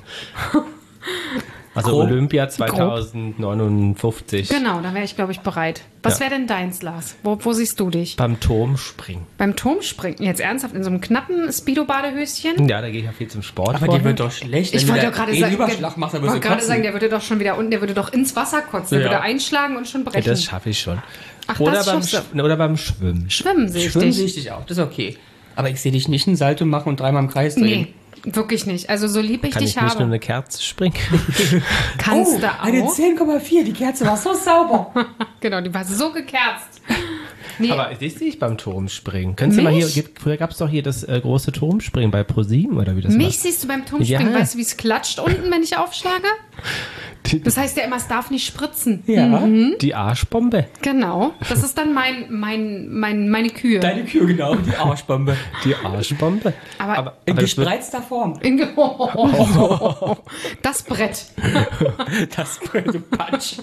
Also Grob. Olympia zweitausendneunundfünfzig. Genau, da wäre ich, glaube ich, bereit. Was Ja. wäre denn deins, Lars? Wo, wo siehst du dich? Beim Turmspringen. Beim Turmspringen? Jetzt ernsthaft in so einem knappen Speedo-Badehöschen? Ja, da gehe ich auch viel zum Sport. Aber vorher. die wird doch schlecht, Ich wenn wollte du doch da gerade einen sagen, Überschlag machst, dann ich wirst wollte du gerade kotzen. sagen, der würde doch schon wieder unten, der würde doch ins Wasser kotzen, der Ja. würde einschlagen und schon Ja, brechen. das schaffe ich schon. Ach, oder, das beim, schaffst du. Sch- oder beim Schwimmen. Schwimmen sehe ich Schwimmen dich. sehe ich dich auch, das ist okay. Aber ich sehe dich nicht einen Salto machen und dreimal im Kreis drehen. Nee, wirklich nicht. Also so lieb ich Kann dich ich nicht nur habe, eine Kerze springen? kannst Oh, du eine auch. zehn Komma vier, die Kerze war so sauber. Genau, die war so gekerzt. Nee, Aber ich sehe ich beim Turmspringen. Könntest du mal hier, Mich? gibt- früher gab es doch hier das äh, große Turmspringen bei ProSieben oder wie das mich war. siehst du beim Turmspringen. Ja. Weißt du, wie es klatscht unten, wenn ich aufschlage? Das heißt ja immer, es darf nicht spritzen. Ja, Die Arschbombe. Genau. Das ist dann mein, mein, mein, meine Kühe. deine Kühe, genau, die Arschbombe. Die Arschbombe. Aber- aber, In aber das wird, gespreizter Form. In- Das Brett. Das du Patsch.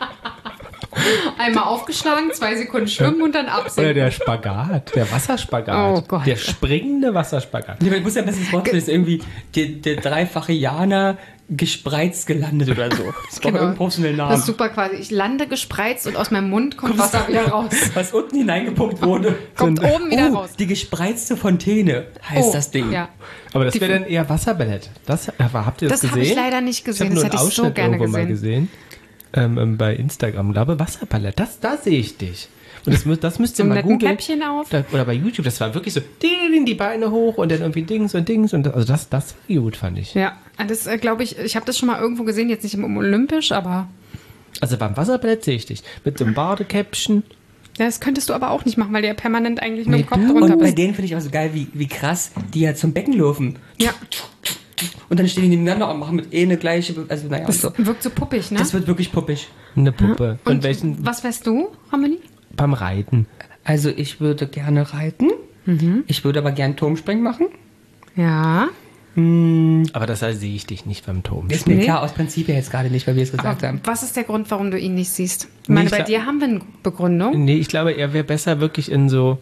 Einmal aufgeschlagen, zwei Sekunden schwimmen und dann oder absinken. der Spagat, der Wasserspagat. Oh Gott. Der springende Wasserspagat. Nee, aber ich muss ja ein bisschen Wort ist irgendwie der, der dreifache Jana gespreizt gelandet oder so. Das braucht irgendeinen professionellen Das ist Namen. super quasi. Ich lande gespreizt und aus meinem Mund kommt Wasser wieder raus. Was unten hineingepumpt wurde. Kommt oben wieder oh, raus. Die gespreizte Fontäne heißt Oh, das Ding. Ja. Aber das Die- wäre dann eher Wasserballett. Das, aber habt ihr das, Das habe gesehen? ich leider nicht Ich gesehen. habe Das nur einen hätte ich so Ausschnitt gerne irgendwo mal gesehen. gesehen. Ähm, ähm, bei Instagram, Ich glaube Wasserballett. Das, da sehe ich dich. Und das, mü- das müsst ihr So mal mit einem googeln. Käppchen auf. Da, oder bei YouTube, das war wirklich so, die, die Beine hoch und dann irgendwie Dings und Dings. Und das, also das, das war gut, fand ich. Ja, das äh, glaube ich, ich habe das schon mal irgendwo gesehen, jetzt nicht im Olympisch, aber Also beim Wasserballett sehe ich dich. Mit so einem Badekäppchen. ja, das könntest du aber auch nicht machen, weil du ja permanent eigentlich mit dem Kopf Und drunter bei bist. denen finde ich aber so geil, wie, wie krass die ja zum Becken laufen. Ja, Und dann stehen die nebeneinander und machen mit eh eine gleiche. Be- Also, naja, das so. wirkt so puppig, ne? Das wird wirklich puppig. Eine Puppe. Und, und welchen? was wärst du, Harmonie? Beim Reiten. Also, ich würde gerne reiten. Mhm. Ich würde aber gerne Turmspringen machen. Ja. Aber das heißt, sehe ich dich nicht beim Turm. Ist mir Nee. klar, aus Prinzip ja jetzt gerade nicht, weil wir es gesagt Aber haben. was ist der Grund, warum du ihn nicht siehst? Ich meine, ich bei glaub- dir haben wir eine Begründung. Nee, ich glaube, er wäre besser wirklich in so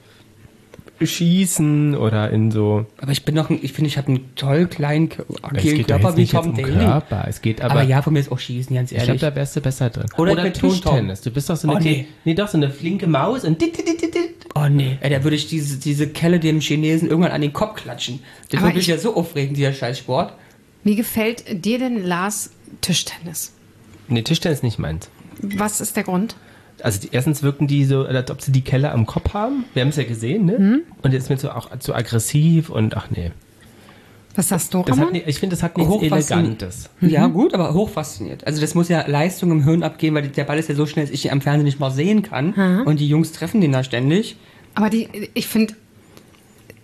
Schießen oder in so. Aber ich bin noch, ein, ich finde, ich habe einen toll kleinen, Es agilen geht doch Körper jetzt wie nicht jetzt Tom um Daly. Körper. Es geht aber. Aber ja, von mir ist auch Schießen, ganz ich glaube, ehrlich. da wärst du besser drin. Oder Oder mit Tonton. Tischtennis. Du bist doch so eine. Oh, nee. nee. nee, doch so eine flinke Maus und. dit, dit, dit, dit, dit. Oh nee, ey, da würde ich diese, diese Kelle dem Chinesen irgendwann an den Kopf klatschen. Das Aber würde mich ich- ja so aufregen, dieser Scheißsport. Wie gefällt dir denn, Lars, Tischtennis? Nee, Tischtennis ist nicht meins. Was ist der Grund? Also die, erstens wirken die so, als ob sie die Kelle am Kopf haben. Wir haben es ja gesehen, ne? Mhm. Und jetzt ist mir so auch zu aggressiv und ach nee. Was sagst du, Das hat, Ramon? nie- ich finde, das hat nichts Hochfaszin- Elegantes. Ja, gut, aber hochfasziniert. Also das muss ja Leistung im Hirn abgeben, weil der Ball ist ja so schnell, dass ich ihn am Fernsehen nicht mal sehen kann. Und die Jungs treffen den da ständig. Aber die, ich finde,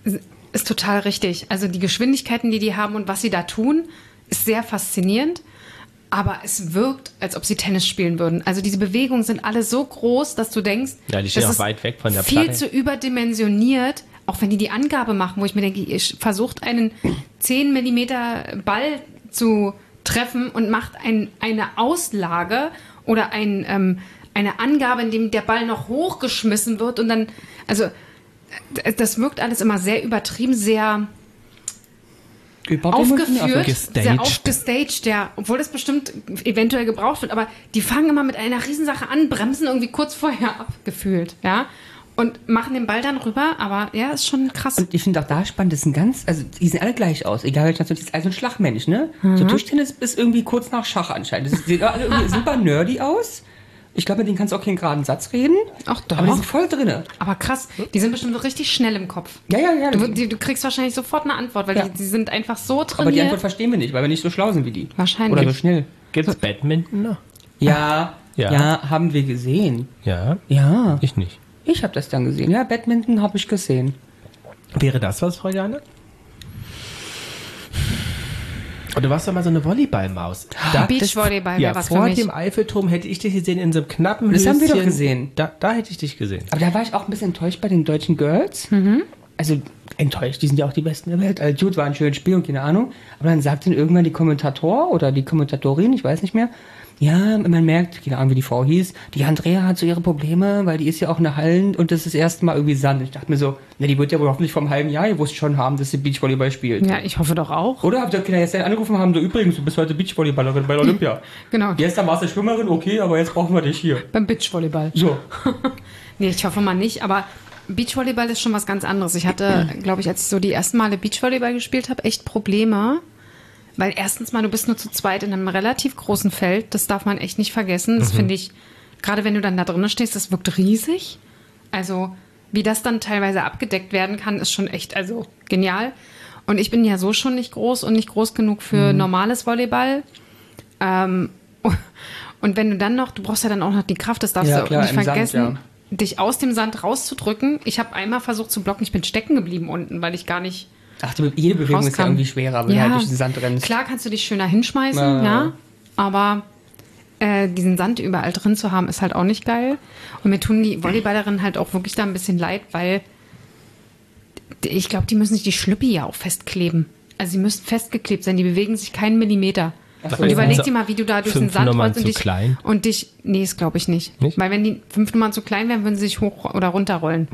ist total richtig. Also die Geschwindigkeiten, die die haben und was sie da tun, ist sehr faszinierend. Aber es wirkt, als ob sie Tennis spielen würden. Also diese Bewegungen sind alle so groß, dass du denkst, Ja, die stehen das auch ist weit weg von der viel Platte. zu überdimensioniert. Auch wenn die die Angabe machen, wo ich mir denke, ihr versucht einen zehn Millimeter Ball zu treffen und macht ein, eine Auslage oder ein, ähm, eine Angabe, in dem der Ball noch hochgeschmissen wird und dann, also das wirkt alles immer sehr übertrieben, sehr aufgeführt, Gestaged. sehr aufgestaged, ja, obwohl das bestimmt eventuell gebraucht wird, aber die fangen immer mit einer Riesensache an, bremsen irgendwie kurz vorher ab, gefühlt, ja, und machen den Ball dann rüber, aber ja, ist schon krass. Und ich finde auch da spannend, das sind ganz, also die sehen alle gleich aus, egal welcher Nation, das ist also ein Schlagmensch, ne? So Tischtennis ist irgendwie kurz nach Schach anscheinend. Das sieht alle irgendwie super nerdy aus. Ich glaube, mit denen kannst du auch keinen geraden Satz reden. Ach doch. Aber die sind voll drinne. Aber krass, die sind bestimmt richtig schnell im Kopf. Ja, ja, ja. Du, die, du kriegst wahrscheinlich sofort eine Antwort, weil Ja. die, die sind einfach so trainiert. Aber die Antwort verstehen wir nicht, weil wir nicht so schlau sind wie die. Wahrscheinlich. Oder so schnell. Gibt's Badminton noch? Ja, Ja. ja, haben wir gesehen. Ja, Ja, ich nicht. ich habe das dann gesehen. Ja, Badminton habe ich gesehen. Wäre das was, Frau Jana? Und du warst doch mal so eine Volleyballmaus. Da, Beachvolleyball ja, wäre was vor für mich. dem Eiffelturm hätte ich dich gesehen in so einem knappen Das haben wir doch Höschen. gesehen. Da, da hätte ich dich gesehen. Aber da war ich auch ein bisschen enttäuscht bei den deutschen Girls. Also enttäuscht, die sind ja auch die Besten der Welt. Also Jude war ein schönes Spiel und keine Ahnung. Aber dann sagt dann irgendwann die Kommentator oder die Kommentatorin, ich weiß nicht mehr, ja, man merkt, keine Ahnung, wie die Frau hieß, die Andrea hat so ihre Probleme, weil die ist ja auch eine Hallen und das ist das erste Mal irgendwie Sand. Ich dachte mir so, na, die wird ja wohl hoffentlich vor einem halben Jahr gewusst schon haben, dass sie Beachvolleyball spielt. Ja, ich hoffe doch auch. Oder habt ihr Kinder jetzt angerufen und haben so, übrigens, du bist heute Beachvolleyballerin bei Olympia. Genau, Gestern warst du Schwimmerin, okay, aber jetzt brauchen wir dich hier. beim Beachvolleyball. So. Nee, ich hoffe mal nicht, aber Beachvolleyball ist schon was ganz anderes. Ich hatte, glaube ich, als ich so die ersten Male Beachvolleyball gespielt habe, echt Probleme. Weil erstens mal, du bist nur zu zweit in einem relativ großen Feld. Das darf man echt nicht vergessen. Das finde ich, gerade wenn du dann da drinnen stehst, das wirkt riesig. Also, wie das dann teilweise abgedeckt werden kann, ist schon echt, also genial. Und ich bin ja so schon nicht groß und nicht groß genug für normales Volleyball. Ähm, und wenn du dann noch, du brauchst ja dann auch noch die Kraft, das darfst Ja, du auch klar, nicht im Sand, vergessen, ja. dich aus dem Sand rauszudrücken. Ich habe einmal versucht zu blocken, ich bin stecken geblieben unten, weil ich gar nicht Ach, die, jede Bewegung ist ja rauskam. irgendwie schwerer, wenn du halt durch den Sand rennst. Klar kannst du dich schöner hinschmeißen, Ja. ja, aber äh, diesen Sand überall drin zu haben, ist halt auch nicht geil. Und mir tun die Volleyballerinnen halt auch wirklich da ein bisschen leid, weil ich glaube, die müssen sich die Schlüppi ja auch festkleben. Also sie müssen festgeklebt sein, die bewegen sich keinen Millimeter. so. Und überleg Also dir mal, wie du da durch den fünf Sand Nummern rollst und zu dich, klein? und dich, nee, das glaube ich nicht. Nicht? Weil wenn die fünf Nummern zu klein wären, würden sie sich hoch oder runter rollen.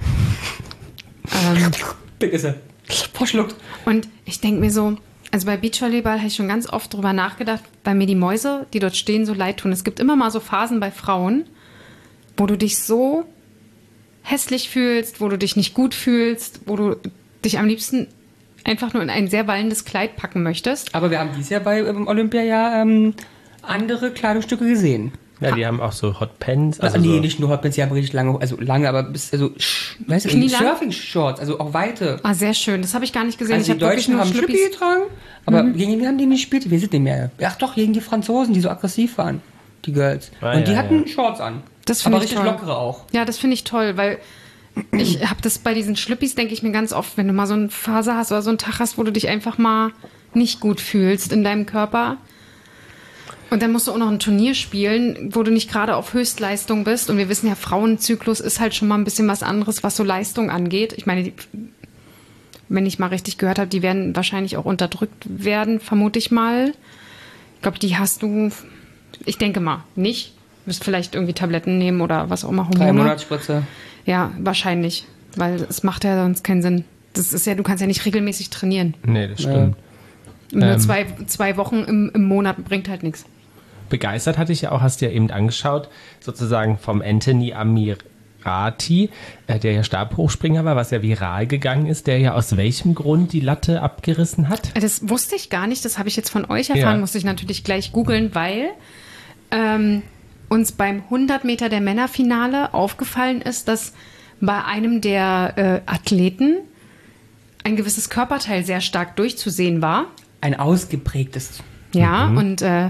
ähm, Dick ist er. Verschluckt. Und ich denke mir so, also bei Beachvolleyball habe ich schon ganz oft drüber nachgedacht, weil mir die Mäuse, die dort stehen, so leid tun. Es gibt immer mal so Phasen bei Frauen, wo du dich so hässlich fühlst, wo du dich nicht gut fühlst, wo du dich am liebsten einfach nur in ein sehr wallendes Kleid packen möchtest. Aber wir haben dieses Jahr bei ähm, Olympia ja ähm, andere Kleidungsstücke gesehen. Ja, die haben auch so Hot Pants. Also nee, so, nicht nur Hotpants, die haben richtig lange, also lange, aber bis, also, sch, weißt du, Knielang? Surfing-Shorts, also auch weite. Ah, sehr schön. Das habe ich gar nicht gesehen. Also ich die habe wirklich Deutschen nur haben Schlüppi Schlüppis. getragen, aber gegen wen haben die nicht gespielt? Wir sind nicht mehr. Ach doch, gegen die Franzosen, die so aggressiv waren, die Girls. Ah, und die ja, hatten ja. Shorts an. Das finde aber ich richtig toll. lockere auch. Ja, das finde ich toll, weil ich habe das bei diesen Schlüppis, denke ich mir ganz oft, wenn du mal so eine Phase hast oder so einen Tag hast, wo du dich einfach mal nicht gut fühlst in deinem Körper. Und dann musst du auch noch ein Turnier spielen, wo du nicht gerade auf Höchstleistung bist. Und wir wissen ja, Frauenzyklus ist halt schon mal ein bisschen was anderes, was so Leistung angeht. Ich meine, die, wenn ich mal richtig gehört habe, die werden wahrscheinlich auch unterdrückt werden, vermute ich mal. Ich glaube, die hast du, ich denke mal, nicht. Du wirst vielleicht irgendwie Tabletten nehmen oder was auch immer, Hormone. Drei Monatsspritze. Ja, wahrscheinlich. Weil es macht ja sonst keinen Sinn. Das ist ja, du kannst ja nicht regelmäßig trainieren. Nee, das stimmt. Nur Ähm. zwei, zwei Wochen im, im Monat bringt halt nichts. Begeistert hatte ich ja auch, hast du ja eben angeschaut, sozusagen vom Anthony Amirati, äh, der ja Stabhochspringer war, was ja viral gegangen ist, der ja aus welchem Grund die Latte abgerissen hat. Das wusste ich gar nicht. Das habe ich jetzt von euch erfahren. Ja. Musste ich natürlich gleich googeln, weil ähm, uns beim hundert Meter der Männerfinale aufgefallen ist, dass bei einem der äh, Athleten ein gewisses Körperteil sehr stark durchzusehen war. Ein ausgeprägtes. Ja, Mhm. und äh,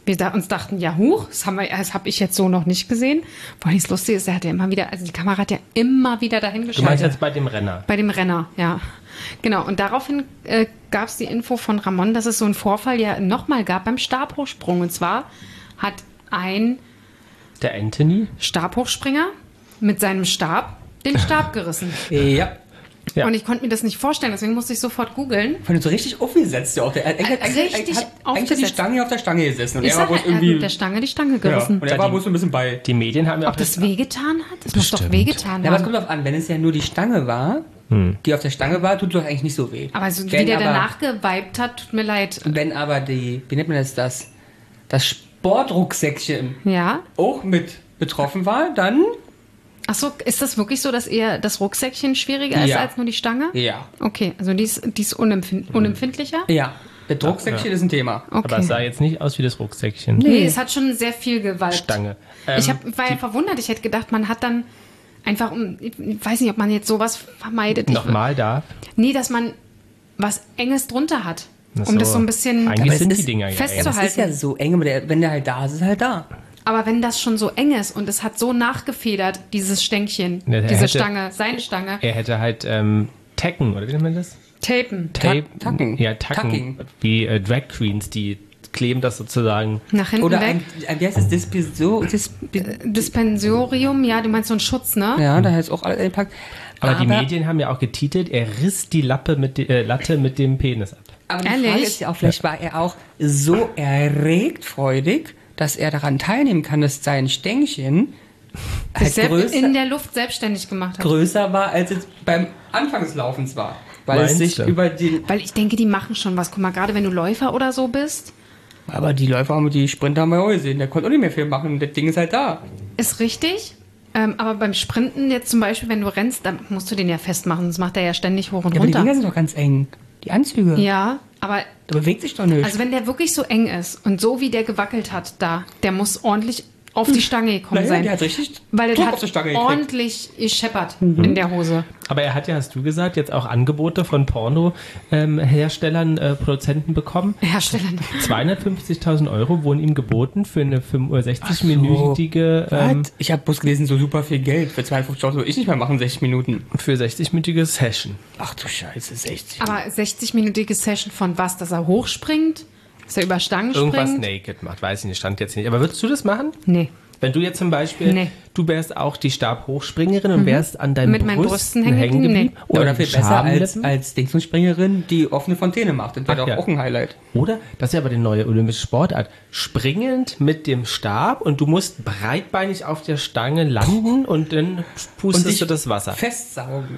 wir da uns dachten, ja, huch, das habe das hab ich jetzt so noch nicht gesehen. Vor allem das Lustige ist, er hat ja immer wieder, also die Kamera hat ja immer wieder dahin Du meinst geschaltet. jetzt bei dem Renner? Bei dem Renner, ja. Genau, und daraufhin äh, gab es die Info von Ramon, dass es so einen Vorfall ja nochmal gab beim Stabhochsprung. Und zwar hat ein Der Anthony? Stabhochspringer mit seinem Stab den Stab gerissen. Ja. Ja. Und ich konnte mir das nicht vorstellen, deswegen musste ich sofort googeln. Von so richtig aufgesetzt, ja auch. Der, eigentlich, Äh, richtig eigentlich, hat, eigentlich hat die aufgesetzt. Stange auf der Stange gesessen. Und Ich er war sag, bloß er hat irgendwie. mit der Stange die Stange ja, gerissen. und er war bloß so ein bisschen bei. Die Medien haben ja Ob auch das wehgetan hat? Das muss doch Bestimmt. wehgetan Ja, aber es haben. kommt drauf an, wenn es ja nur die Stange war, Hm. die auf der Stange war, tut doch eigentlich nicht so weh. Aber so, wie Wenn der aber- danach geweibt hat, tut mir leid. Wenn aber die, wie nennt man das, das, das Sportrucksäckchen Ja? auch mit betroffen war, dann Ach so, ist das wirklich so, dass eher das Rucksäckchen schwieriger ist Ja. als nur die Stange? ja. Okay, also die ist, die ist unempfind unempfindlicher? Ja, der Drucksäckchen ist ein Thema. Okay. Aber es sah jetzt nicht aus wie das Rucksäckchen. Nee, es hat schon sehr viel Gewalt. Stange. ich Ähm, hab, war ja verwundert. Ich hätte gedacht, man hat dann einfach, um- ich weiß nicht, ob man jetzt sowas vermeidet. Ich- Nochmal da. Nee, dass man was Enges drunter hat. Ach Um so. das so ein bisschen Eigentlich Aber es sind ist die Dinger ja fest eng. zu Das ist ja halten. so eng, aber der, wenn der halt da ist, ist er halt da. Aber wenn das schon so eng ist und es hat so nachgefedert, dieses Stängchen, Ja, der diese hätte- Stange, seine Stange, Er hätte halt ähm, Tacken, oder wie nennt man das? Tapen, Tape. Tacken. Ja, Tacken. Tacking. Wie äh, Drag Queens, die kleben das sozusagen. nach hinten Oder weg. ein, ein, wie heißt das, Dispiso, Dis, Dispensorium, ja, du meinst so ein Schutz, ne? ja, da heißt auch alles eingepackt. Aber, die Medien haben ja auch getitelt, er riss die Lappe mit de, äh, Latte mit dem Penis ab. Aber die Ehrlich? Frage ist ja auch, vielleicht war er auch so erregt freudig, dass er daran teilnehmen kann, dass sein Stängchen Sich halt selbst größer, in der Luft selbstständig gemacht hat. größer war, als es beim Anfang des Laufens war. Weil es Meinst sich du? über den... Weil ich denke, die machen schon was. Guck mal, gerade wenn du Läufer oder so bist, Aber die Läufer haben die Sprinter haben wir auch gesehen. Der konnte auch nicht mehr viel machen. Das Ding ist halt da. ist richtig. Ähm, aber beim Sprinten jetzt zum Beispiel, wenn du rennst, dann musst du den ja festmachen. Das macht er ja ständig hoch und Ja, aber die Dinger runter. sind doch ganz eng. Die Anzüge. Ja, aber Da bewegt sich doch nicht. also wenn der wirklich so eng ist und so wie der gewackelt hat da, der muss ordentlich auf die Stange gekommen Naja, sein. der hat richtig Weil Druck der hat auf die Stange gekriegt. ordentlich gescheppert in der Hose. Aber er hat ja, hast du gesagt, jetzt auch Angebote von Porno-Herstellern, äh, Produzenten bekommen. Hersteller. zweihundertfünfzigtausend Euro wurden ihm geboten für eine sechzig-minütige ähm, Was? Ich habe bloß gelesen, so super viel Geld. Für zweiundfünfzigtausend will ich nicht mehr machen, sechzig Minuten. für sechzig-minütige Session. Ach du Scheiße, sechzig. Aber sechzig-minütige Session von was? Dass er hochspringt? Dass er über Stangen Irgendwas springt? naked macht, weiß ich nicht, stand jetzt nicht. Aber würdest du das machen? Nee. Wenn du jetzt zum Beispiel, Nee. du wärst auch die Stabhochspringerin und wärst an deinen Mit meinen Brüsten Brüsten hängen hängen geblieben? geblieben. Oder, Oder viel besser als, Schamlippen. als Dingsspringerin, die offene Fontäne macht. Das wäre Ach doch ja. auch ein Highlight. Oder, das ist ja aber die neue olympische Sportart, springend mit dem Stab und du musst breitbeinig auf der Stange landen und dann pustest dich du das Wasser. Festsaugen.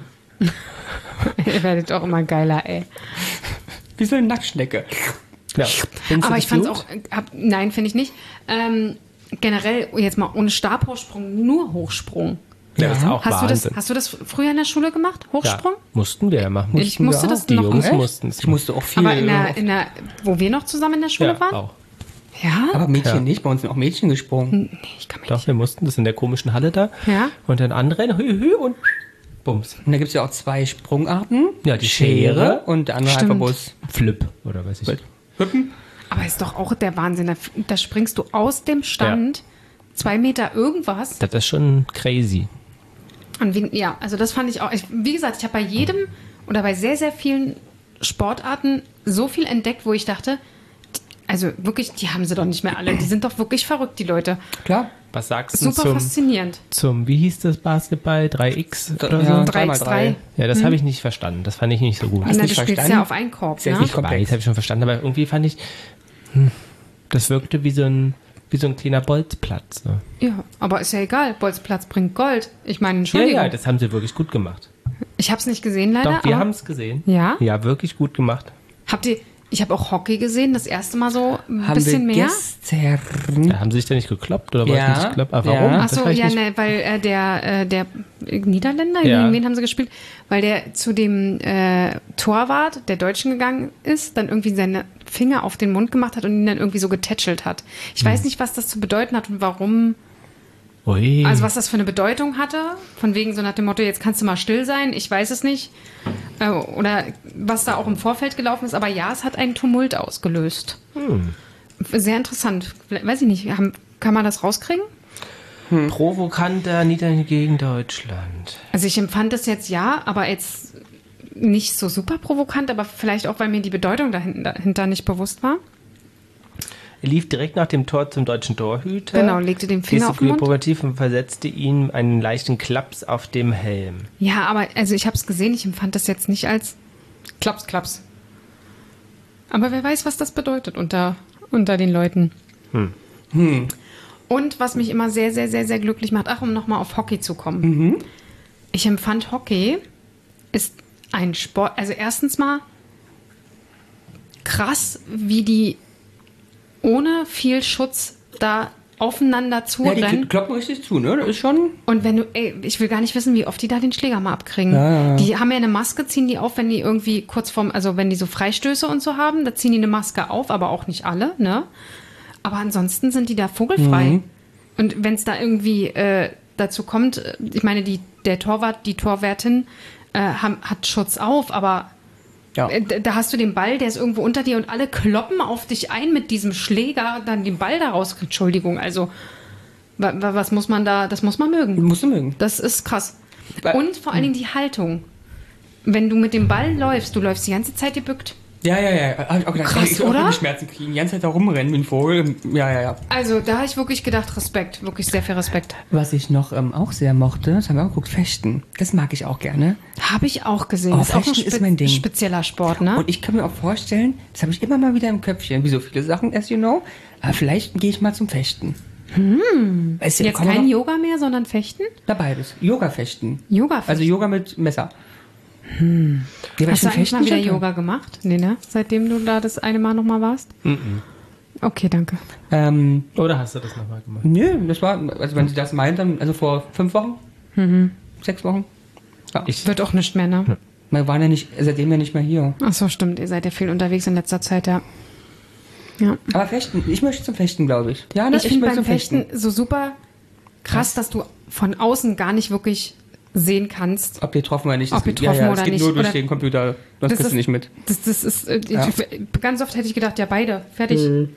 Ihr werdet auch immer geiler, ey. Wie so eine Nacktschnecke. Ja. Findest du Aber das ich fand's gut? auch, äh, hab, nein, finde ich nicht. Ähm, generell, jetzt mal ohne Stabhochsprung, nur Hochsprung. Ja, das ist auch Hast du, das, Wahnsinn. hast du das früher in der Schule gemacht? Hochsprung? Ja, mussten wir ja machen. Ich musste wir das auch. Die noch Jungs echt? mussten es. Ich musste auch viel. Aber in der, in der, wo wir noch zusammen in der Schule ja, waren? auch. Ja? aber Mädchen Ja. nicht, bei uns sind auch Mädchen gesprungen. Nee, ich kann mich Doch, nicht. wir mussten das in der komischen Halle da. Ja. Und dann anrennen, hü, hü und bums. Und da gibt es ja auch zwei Sprungarten. Ja, die Schere und der andere Stimmt. einfach bloß Flip, oder weiß ich. mit Hüppen. Aber ist doch auch der Wahnsinn. Da, da springst du aus dem Stand, zwei Meter irgendwas. Das ist schon crazy. Und wie, ja, also das fand ich auch. Ich, wie gesagt, ich habe bei jedem oder bei sehr, sehr vielen Sportarten so viel entdeckt, wo ich dachte, also wirklich, die haben sie doch nicht mehr alle. Die sind doch wirklich verrückt, die Leute. Klar. Was sagst du Super zum, faszinierend. zum, wie hieß das Basketball? drei x oder Ja, so? drei drei mal gegen drei. Ja, das habe ich nicht verstanden. Das fand ich nicht so gut. Hast Na, nicht du spielst verstanden? ja auf einen Korb, Ist ja ne? nicht Weiß, komplex. habe ich schon verstanden, aber irgendwie fand ich, hm, das wirkte wie so ein, wie so ein kleiner Bolzplatz. Ne? Ja, aber ist ja egal. Bolzplatz bringt Gold. Ich meine, Ja, Entschuldigung. ja, das haben sie wirklich gut gemacht. ich habe es nicht gesehen leider. Doch, wir aber haben es gesehen. Ja? Ja, wirklich gut gemacht. Habt ihr, ich habe auch Hockey gesehen, das erste Mal so ein Haben bisschen wir mehr. gestern. Da haben sie sich da nicht gekloppt oder Ja, was nicht gekloppt? Aber warum? ja. Ach Das so, weiß ich ja, nicht. ne, weil äh, der, äh, der Niederländer, Ja. gegen wen haben sie gespielt? Weil der zu dem äh, Torwart der Deutschen gegangen ist, dann irgendwie seine Finger auf den Mund gemacht hat und ihn dann irgendwie so getätschelt hat. Ich Hm. weiß nicht, was das zu bedeuten hat und warum, Ui. also was das für eine Bedeutung hatte. Von wegen so nach dem Motto, jetzt kannst du mal still sein, ich weiß es nicht. Äh, oder was da auch im Vorfeld gelaufen ist. Aber ja, es hat einen Tumult ausgelöst. Hm. Sehr interessant. Weiß ich nicht, haben, kann man das rauskriegen? Hm. Provokanter Niederlande gegen Deutschland. Also ich empfand das jetzt ja, aber jetzt nicht so super provokant, aber vielleicht auch, weil mir die Bedeutung dahinter, dahinter nicht bewusst war. Er lief direkt nach dem Tor zum deutschen Torhüter. Genau, legte den Finger auf den Mund. Provokativ und versetzte ihm einen leichten Klaps auf dem Helm. Ja, aber also ich habe es gesehen, ich empfand das jetzt nicht als Klaps, Klaps. Aber wer weiß, was das bedeutet unter, unter den Leuten. Hm. Hm. Und was mich immer sehr, sehr, sehr, sehr glücklich macht, ach, um nochmal auf Hockey zu kommen. Mhm. Ich empfand, Hockey ist ein Sport, also erstens mal krass, wie die ohne viel Schutz da aufeinander Ja, zurennen. die kloppen richtig zu, ne? Das ist schon... Und wenn du, ey, ich will gar nicht wissen, wie oft die da den Schläger mal abkriegen. Ja, ja, ja. Die haben ja eine Maske, ziehen die auf, wenn die irgendwie kurz vorm, also wenn die so Freistöße und so haben, da ziehen die eine Maske auf, aber auch nicht alle, ne? Aber ansonsten sind die da vogelfrei. Mhm. Und wenn es da irgendwie äh, dazu kommt, äh, ich meine, die, der Torwart, die Torwärtin äh, haben, hat Schutz auf, aber Ja. äh, da hast du den Ball, der ist irgendwo unter dir und alle kloppen auf dich ein mit diesem Schläger, dann den Ball daraus. Entschuldigung, also wa, wa, was muss man da, das muss man mögen. Musst du mögen. Das ist krass. Weil- Und vor allen Dingen die Haltung. Wenn du mit dem Ball läufst, du läufst die ganze Zeit gebückt. Ja, ja, ja. Hab ich auch gedacht, Krass, ich will auch oder? keine Schmerzen kriegen. Die ganze Zeit da rumrennen wie ein Vogel. Ja, ja, ja. Also da habe ich wirklich gedacht, Respekt, wirklich sehr viel Respekt. Was ich noch ähm, auch sehr mochte, das haben wir auch geguckt, Fechten. Das mag ich auch gerne. Habe ich auch gesehen. Oh, das ist auch ein Fechten ist mein Ding. spezieller Sport, ne? Und ich kann mir auch vorstellen, das habe ich immer mal wieder im Köpfchen, wie so viele Sachen, as you know. Aber vielleicht gehe ich mal zum Fechten. Hm. Weißt du, Jetzt kann man kein noch- Yoga mehr, sondern Fechten? Na, beides. Yoga-Fechten. Yoga-Fechten. Also Yoga mit Messer. Hm. Ja, Hast du eigentlich mal wieder Yoga gemacht? Nee, ne? Seitdem du da das eine Mal nochmal warst? Mhm. Okay, danke. Ähm, Oder hast du das nochmal gemacht? nö, das war, also wenn sie das meint, dann, also vor fünf Wochen, Mhm. sechs Wochen. Ja. Ich, Wird auch nicht mehr, ne? Wir waren ja nicht, seitdem ja nicht mehr hier. Ach so, stimmt. Ihr seid ja viel unterwegs in letzter Zeit, ja. Ja. Aber Fechten, ich möchte zum Fechten, glaube ich. Ja, ne, Ich finde möchte beim zum Fechten so super krass, dass du von außen gar nicht wirklich sehen kannst. Ob getroffen oder nicht. Ob das geht- getroffen ja, ja, oder das geht nicht. nur durch Oder- den Computer. Das Das kriegst ist- du nicht mit. Das, das ist, äh, Ja. ich, ganz oft hätte ich gedacht, ja, beide, fertig. Mhm.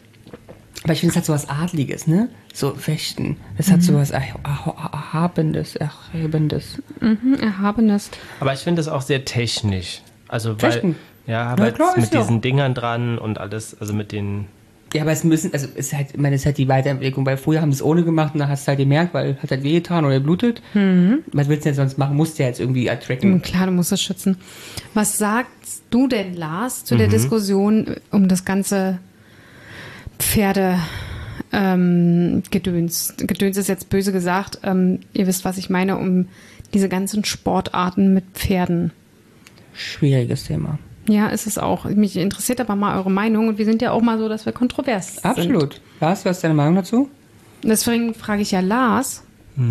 Aber ich finde, es hat so was Adliges, ne? So Fechten. Es hat so was Erh- Erh- Erhabendes, Erhebendes. Mhm, Erhabenes. aber ich finde das auch sehr technisch. Also weil, Fechten? ja, Na weil klar, mit ist ja. diesen Dingern dran und alles, also mit den. Ja, aber es müssen, also es ist halt, ich meine, es ist halt die Weiterentwicklung, weil früher haben sie es ohne gemacht und dann hast du halt gemerkt, weil hat halt wehgetan oder blutet. Mhm. Was willst du denn sonst machen? Musst du ja jetzt irgendwie tracken. Mhm, Klar, du musst es schützen. Was sagst du denn, Lars, zu der Mhm. Diskussion um das ganze Pferde ähm, Gedöns? Gedöns ist jetzt böse gesagt. Ähm, ihr wisst, was ich meine, um diese ganzen Sportarten mit Pferden. Schwieriges Thema. Ja, ist es auch. Mich interessiert aber mal eure Meinung und wir sind ja auch mal so, dass wir kontrovers sind. Absolut. Lars, was ist deine Meinung dazu? Deswegen frage ich ja Lars.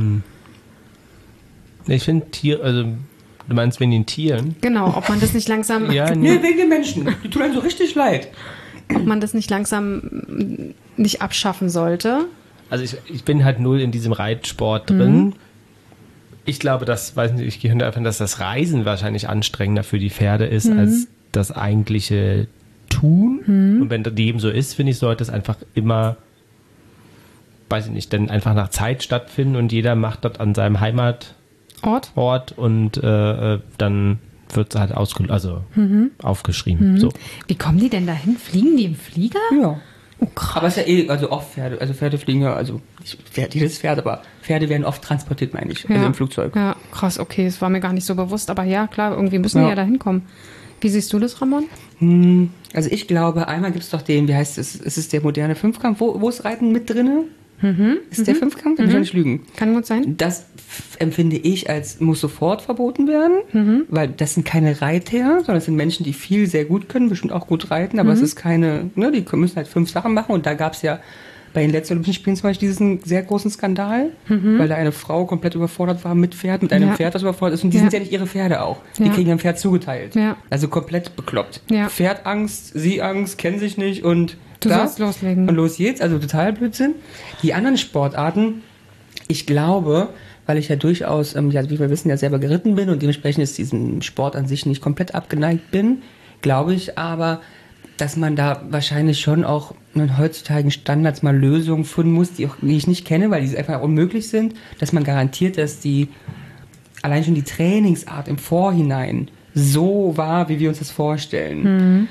Ich finde Tier, also du meinst wegen den Tieren? Genau, ob man das nicht langsam, Ja, Nee, nee. wegen den Menschen. Die tun einem so richtig leid. ob man das nicht langsam mm, nicht abschaffen sollte. Also ich, ich bin halt null in diesem Reitsport drin. Ich glaube, dass, weiß nicht, ich gehe davon, dass das Reisen wahrscheinlich anstrengender für die Pferde ist, als das eigentliche Tun. Und wenn das dem so ist, finde ich, sollte es einfach immer, weiß ich nicht, dann einfach nach Zeit stattfinden und jeder macht das an seinem Heimatort Ort? und äh, äh, dann wird es halt ausge also aufgeschrieben. So. Wie kommen die denn dahin? Fliegen die im Flieger? Ja. Oh, krass. Aber es ist ja eh, also oft Pferde, also Pferde fliegen ja, also nicht Pferd, jedes Pferd, aber Pferde werden oft transportiert, meine ich, also im Flugzeug. Ja, krass, okay, das war mir gar nicht so bewusst, aber ja, klar, irgendwie müssen Ja. wir ja da hinkommen. Wie siehst du das, Ramon? Hm, also ich glaube, einmal gibt es doch den, wie heißt es, ist es der moderne Fünfkampf, wo, wo ist Reiten mit drinne? Ist der Fünfkampf? Kann ich ja nicht lügen. Kann gut sein. Das f- empfinde ich als, muss sofort verboten werden, weil das sind keine Reiter, sondern das sind Menschen, die viel sehr gut können, bestimmt auch gut reiten, aber es ist keine, ne, die müssen halt fünf Sachen machen und da gab es ja bei den letzten Olympischen Spielen zum Beispiel diesen sehr großen Skandal, weil da eine Frau komplett überfordert war mit Pferd, mit einem Ja. Pferd, das überfordert ist und die Ja. sind ja nicht ihre Pferde auch. Die Ja. kriegen ein Pferd zugeteilt. Ja. Also komplett bekloppt. Ja. Pferdangst, sie Angst, kennen sich nicht und Du klar. sollst loslegen. Und los geht's, also total Blödsinn. Die anderen Sportarten, ich glaube, weil ich ja durchaus, ähm, ja, wie wir wissen, ja selber geritten bin und dementsprechend ist diesem Sport an sich nicht komplett abgeneigt bin, glaube ich aber, dass man da wahrscheinlich schon auch in heutzutage Standards mal Lösungen finden muss, die, auch, die ich nicht kenne, weil die einfach unmöglich sind, dass man garantiert, dass die allein schon die Trainingsart im Vorhinein so war, wie wir uns das vorstellen. Mhm.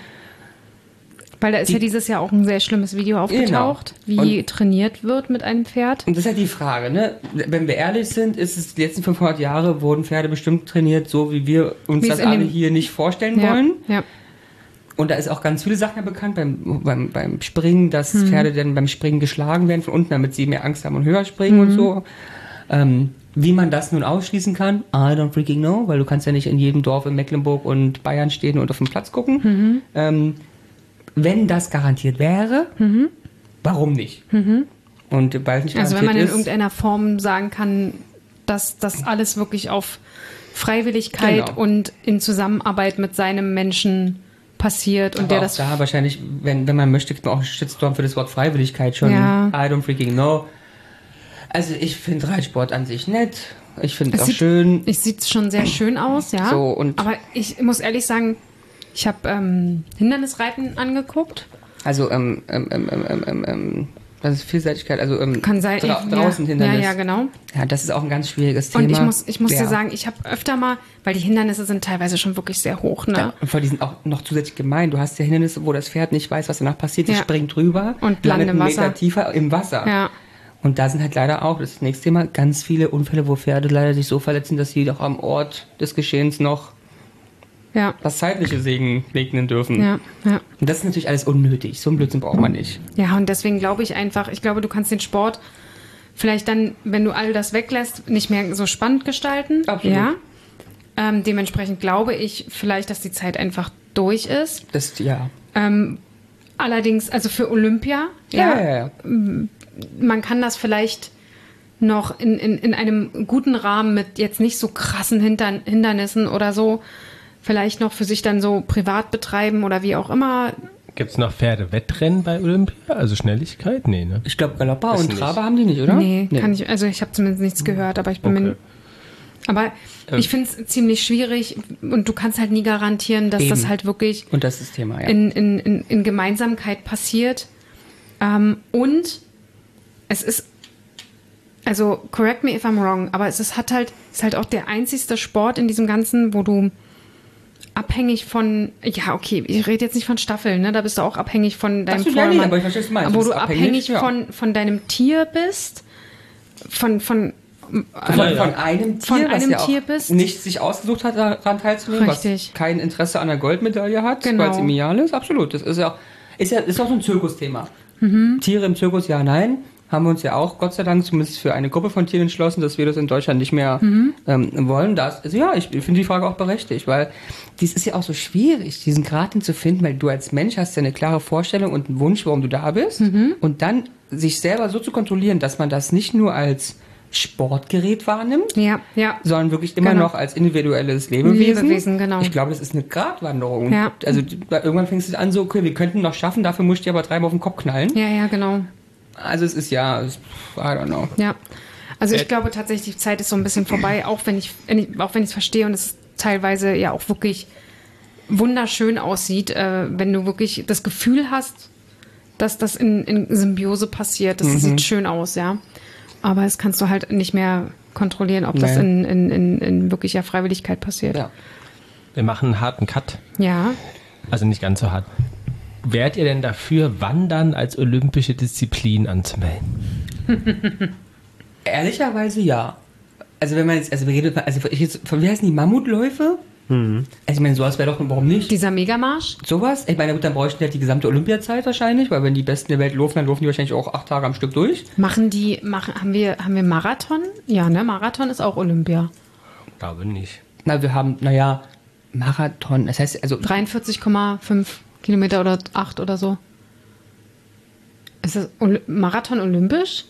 Weil da ist die, ja dieses Jahr auch ein sehr schlimmes Video aufgetaucht, genau. wie und, trainiert wird mit einem Pferd. Und das ist halt die Frage, ne? Wenn wir ehrlich sind, ist es die letzten fünfhundert Jahre wurden Pferde bestimmt trainiert, so wie wir uns wie das alle hier nicht vorstellen ja, wollen. Ja. Und da ist auch ganz viele Sachen ja bekannt beim, beim, beim Springen, dass mhm. Pferde dann beim Springen geschlagen werden von unten, damit sie mehr Angst haben und höher springen mhm. und so. Ähm, wie man das nun ausschließen kann, I don't freaking know, weil du kannst ja nicht in jedem Dorf in Mecklenburg und Bayern stehen und auf dem Platz gucken. Mhm. Ähm, wenn das garantiert wäre, mhm. warum nicht? Mhm. Und weil es nicht also wenn man in ist, irgendeiner Form sagen kann, dass das alles wirklich auf Freiwilligkeit genau. und in Zusammenarbeit mit seinem Menschen passiert und aber der auch das da wahrscheinlich, wenn, wenn man möchte, gibt man auch einen Shitstorm für das Wort Freiwilligkeit schon. Ja. I don't freaking know. Also ich finde Reitsport an sich nett. Ich finde es auch sieht, schön. Es sieht schon sehr schön aus, ja. So, und aber ich muss ehrlich sagen, ich habe ähm, Hindernisreiten angeguckt. Also ähm, ähm, ähm, ähm, ähm, ähm, das ist Vielseitigkeit, also ähm, Kann sein, dra draußen ja, Hindernis. Ja, ja, genau. Ja, das ist auch ein ganz schwieriges Thema. Und ich muss, ich muss ja. dir sagen, ich habe öfter mal, weil die Hindernisse sind teilweise schon wirklich sehr hoch, ne? Ja, und vor allem, die sind auch noch zusätzlich gemein. Du hast ja Hindernisse, wo das Pferd nicht weiß, was danach passiert. Die ja. springt drüber und landet landet im einen Wasser. Meter tiefer im Wasser. Ja. Und da sind halt leider auch, das ist das nächste Thema, ganz viele Unfälle, wo Pferde leider sich so verletzen, dass sie doch am Ort des Geschehens noch ja. das Zeitliche Segen segnen dürfen. Ja, ja. Und das ist natürlich alles unnötig. So einen Blödsinn braucht man nicht. Ja, und deswegen glaube ich einfach, ich glaube, du kannst den Sport vielleicht dann, wenn du all das weglässt, nicht mehr so spannend gestalten. Absolut. Ja. Ähm, dementsprechend glaube ich vielleicht, dass die Zeit einfach durch ist. Das, ja. Ähm, allerdings, also für Olympia, ja, Ja, ja, ja. man kann das vielleicht noch in, in, in einem guten Rahmen mit jetzt nicht so krassen Hintern, Hindernissen oder so vielleicht noch für sich dann so privat betreiben oder wie auch immer. Gibt es noch Pferdewettrennen bei Olympia? Also Schnelligkeit? Nee, ne? Ich glaube, Galopper Ist und nicht. Traber haben die nicht, oder? Nee, kann ich, also ich habe zumindest nichts gehört, aber ich bin Okay. mir. Aber Ähm. ich finde es ziemlich schwierig und du kannst halt nie garantieren, dass Eben. das halt wirklich Und das ist das Thema, ja. in, in, in, in Gemeinsamkeit passiert. Ähm, und es ist, also correct me if I'm wrong, aber es ist, hat halt, ist halt auch der einzigste Sport in diesem Ganzen, wo du abhängig von, ja okay, ich rede jetzt nicht von Staffeln, ne? Da bist du auch abhängig von deinem du, ja, nee, Vormann, aber ich verstehe, was du meinst. wo Du du bist abhängig, abhängig, ja. von, von deinem Tier bist, von, von Von, Ja, ja. von einem Tier, Von was einem ja auch Tier bist. nicht sich ausgesucht hat, daran teilzunehmen, Richtig. was kein Interesse an der Goldmedaille hat, Genau. weil es im Ideal ist. Absolut. Das ist ja, ist ja ist auch so ein Zirkusthema. Mhm. Tiere im Zirkus, ja, nein. Haben wir uns ja auch, Gott sei Dank, zumindest für eine Gruppe von Tieren entschlossen, dass wir das in Deutschland nicht mehr Mhm. ähm, wollen. Das, also ja, ich finde die Frage auch berechtigt, weil dies ist ja auch so schwierig, diesen Grad hin zu finden, weil du als Mensch hast ja eine klare Vorstellung und einen Wunsch, warum du da bist. Mhm. Und dann sich selber so zu kontrollieren, dass man das nicht nur als Sportgerät wahrnimmt, Ja, ja. sondern wirklich immer Genau. noch als individuelles Lebewesen. Lebewesen, genau. Ich glaube, das ist eine Gratwanderung. Ja. Also da- irgendwann fängst du an so, okay, wir könnten noch schaffen, dafür musst du dir aber dreimal auf den Kopf knallen. Ja, ja, genau. Also es ist ja, es, I don't know. Ja. Also ich Äh, glaube tatsächlich, die Zeit ist so ein bisschen vorbei, auch wenn ich, wenn ich auch wenn ich es verstehe und es teilweise ja auch wirklich wunderschön aussieht, äh, wenn du wirklich das Gefühl hast, dass das in, in Symbiose passiert. Das Mhm. sieht schön aus, ja. Aber das kannst du halt nicht mehr kontrollieren, ob das Nee. in, in, in, in wirklicher Freiwilligkeit passiert. Ja. Wir machen einen harten Cut. Ja. Also nicht ganz so hart. Wärt ihr denn dafür, Wandern als olympische Disziplin anzumelden? Ehrlicherweise ja. Also wenn man jetzt, also wir reden, also ich jetzt, von wie heißen die Mammutläufe? Also ich meine, sowas wäre doch, warum nicht? Dieser Megamarsch? Sowas? Ich meine, gut, dann bräuchten die halt die gesamte Olympiazeit wahrscheinlich, weil wenn die Besten der Welt laufen, dann laufen die wahrscheinlich auch acht Tage am Stück durch. Machen die, machen, haben wir, haben wir Marathon? Ja, ne? Marathon ist auch Olympia. Glaube nicht. Na, wir haben, naja, Marathon, das heißt, also dreiundvierzig Komma fünf Kilometer oder acht oder so. Ist das Oly- Marathon olympisch?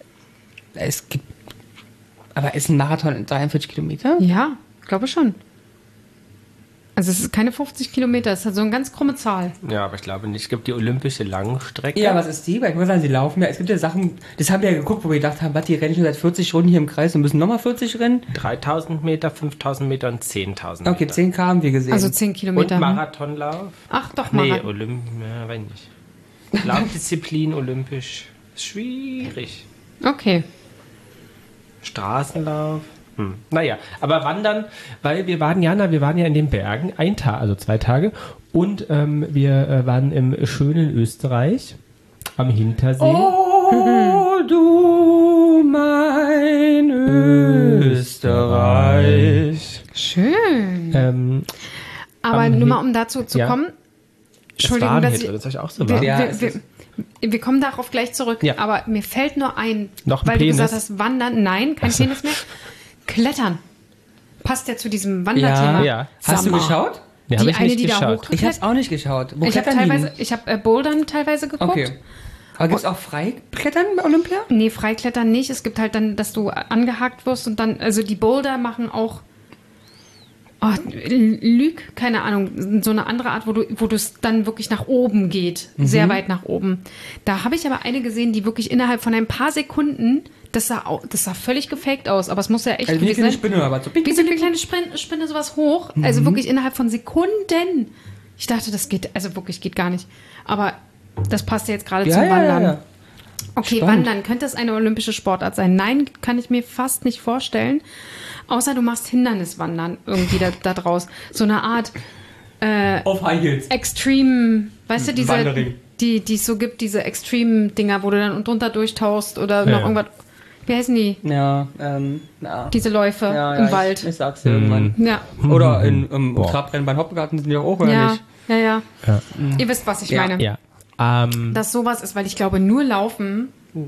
es gibt, aber ist ein Marathon dreiundvierzig Kilometer? Ja, glaube schon. Also es ist keine fünfzig Kilometer, es hat so eine ganz krumme Zahl. Ja, aber ich glaube nicht. Es gibt die olympische Langstrecke. Ja, was ist die? Weil ich muss sagen, sie laufen ja. Es gibt ja Sachen, das haben wir ja geguckt, wo wir gedacht haben, was, die rennen schon seit vierzig Runden hier im Kreis und müssen nochmal vierzig rennen. dreitausend Meter, fünftausend Meter und zehntausend Meter. Okay, zehn Kilometer haben wir gesehen. Also zehn Kilometer. Und Marathonlauf? Ach doch, Nee, Marathon. Olymp... Ja, weiß nicht. Laufdisziplin, olympisch. Schwierig. Okay. Straßenlauf. Hm. Naja, aber wandern, weil wir waren, Jana, wir waren ja in den Bergen, ein Tag, also zwei Tage, und ähm, wir äh, waren im schönen Österreich, am Hintersee. Oh, du mein Österreich. Schön. Ähm, Aber am nur mal, Hin- um dazu zu Ja. kommen. das Entschuldigung, war dass ein ich, Hit, das ist euch auch so wir, war. Ja, wir, es wir, ist- wir kommen darauf gleich zurück, Ja. aber mir fällt nur ein, Noch ein weil Penis? du gesagt hast, wandern, nein, kein Penis mehr, klettern. Passt ja zu diesem Wanderthema. Ja, Ja. Hast du Sag mal. geschaut? Nee, Die hab ich eine, nicht die da geschaut. hoch- Ich hab's auch nicht geschaut. Wo Ich habe klettern die teilweise, denn? ich habe äh, Bouldern teilweise geguckt. Okay. Aber gibt's auch Freiklettern bei Olympia? Nee, Freiklettern nicht. Es gibt halt dann, dass du angehakt wirst und dann, also die Boulder machen auch, oh, Lüg, keine Ahnung, so eine andere Art, wo du, wo es dann wirklich nach oben geht, sehr weit nach oben. Da habe ich aber eine gesehen, die wirklich innerhalb von ein paar Sekunden, das sah, au- das sah völlig gefaked aus, aber es muss ja echt Also wie gewesen eine sein. Spinne, aber so ping, Wie so eine kleine Spinne, Spinne sowas hoch, also wirklich innerhalb von Sekunden. Ich dachte, das geht, also wirklich geht gar nicht. Aber das passt ja jetzt gerade Ja, zum ja, Wandern. ja, ja. Okay, Spannend. Wandern, könnte es eine olympische Sportart sein? Nein, kann ich mir fast nicht vorstellen. Außer du machst Hinderniswandern irgendwie da, da draus. So eine Art Auf High Heels. Extreme, weißt du, diese, Wandering. die die es so gibt, diese Extreme-Dinger, wo du dann drunter durchtauchst oder noch Ja. irgendwas. Wie heißen die? Ja, ähm, ja. Diese Läufe ja, im ja, Wald. Ich, ich sag's dir irgendwann. Ja, Oder in, im Boah. Trabrennen bei Hoppegarten sind die auch, oder ja, nicht? ja, ja, Ja. Ihr wisst, was ich Ja. meine. Ja. Ähm, Dass sowas ist, weil ich glaube, nur laufen.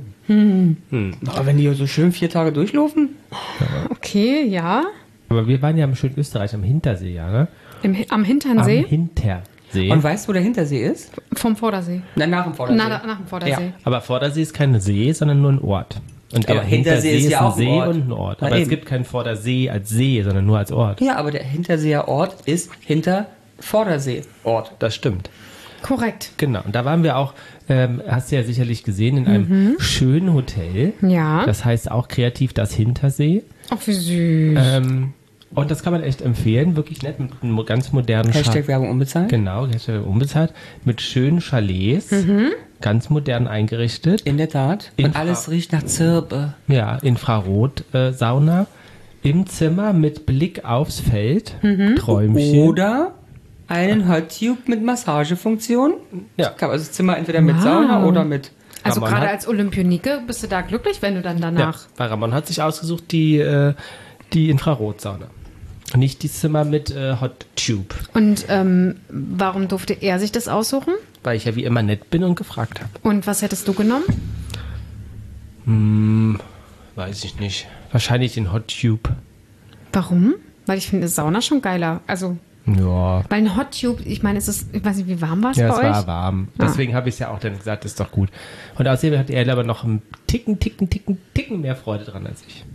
Aber wenn die so schön vier Tage durchlaufen? Okay, ja. aber wir waren ja im schönen Österreich, am Hintersee, ja, ne? Im, am Hintern Am See Hintersee. Und weißt du, wo der Hintersee ist? vom Vordersee. Na, nach dem Vordersee. Na, nach dem Vordersee. Ja. Aber Vordersee ist kein See, sondern nur ein Ort. Und Aber der Hintersee ist ja ein auch ein See Ort. und ein Ort. Na Aber es eben. gibt keinen Vordersee als See, sondern nur als Ort. Ja, aber der Hinterseer Ort ist hinter Vordersee Ort. Das stimmt. Korrekt. Genau. Und da waren wir auch, ähm, hast du ja sicherlich gesehen, in einem schönen Hotel. Ja. Das heißt auch kreativ das Hintersee. Ach, wie süß. Ähm, und das kann man echt empfehlen. Wirklich nett, mit einem mo- ganz modernen Hashtag Werbung unbezahlt. Genau, Hashtag unbezahlt. Mit schönen Chalets. Ganz modern eingerichtet. In der Tat. Und Infra- alles riecht nach Zirbe. Ja, Infrarot-Sauna im Zimmer mit Blick aufs Feld. Träumchen. Oder einen Hot Tube mit Massagefunktion. Ja. Kann also das Zimmer entweder mit Wow. Sauna oder mit. Also Ramon gerade hat- als Olympionike bist du da glücklich, wenn du dann Ja, danach... weil Ramon hat sich ausgesucht die, äh, die Infrarotsauna. Nicht die Zimmer mit äh, Hot Tube. Und ähm, warum durfte er sich das aussuchen? Weil ich ja wie immer nett bin und gefragt habe. Und was hättest du genommen? Hm, weiß ich nicht. Wahrscheinlich den Hot Tube. Warum? Weil ich finde Sauna schon geiler. Also, Ja. weil ein Hot Tube, ich meine, es ist, ich weiß nicht, wie warm war es Ja, bei es euch? war warm. Deswegen habe ich es ja auch dann gesagt, ist doch gut. Und außerdem hat er aber noch einen Ticken, Ticken, Ticken, Ticken mehr Freude dran als ich.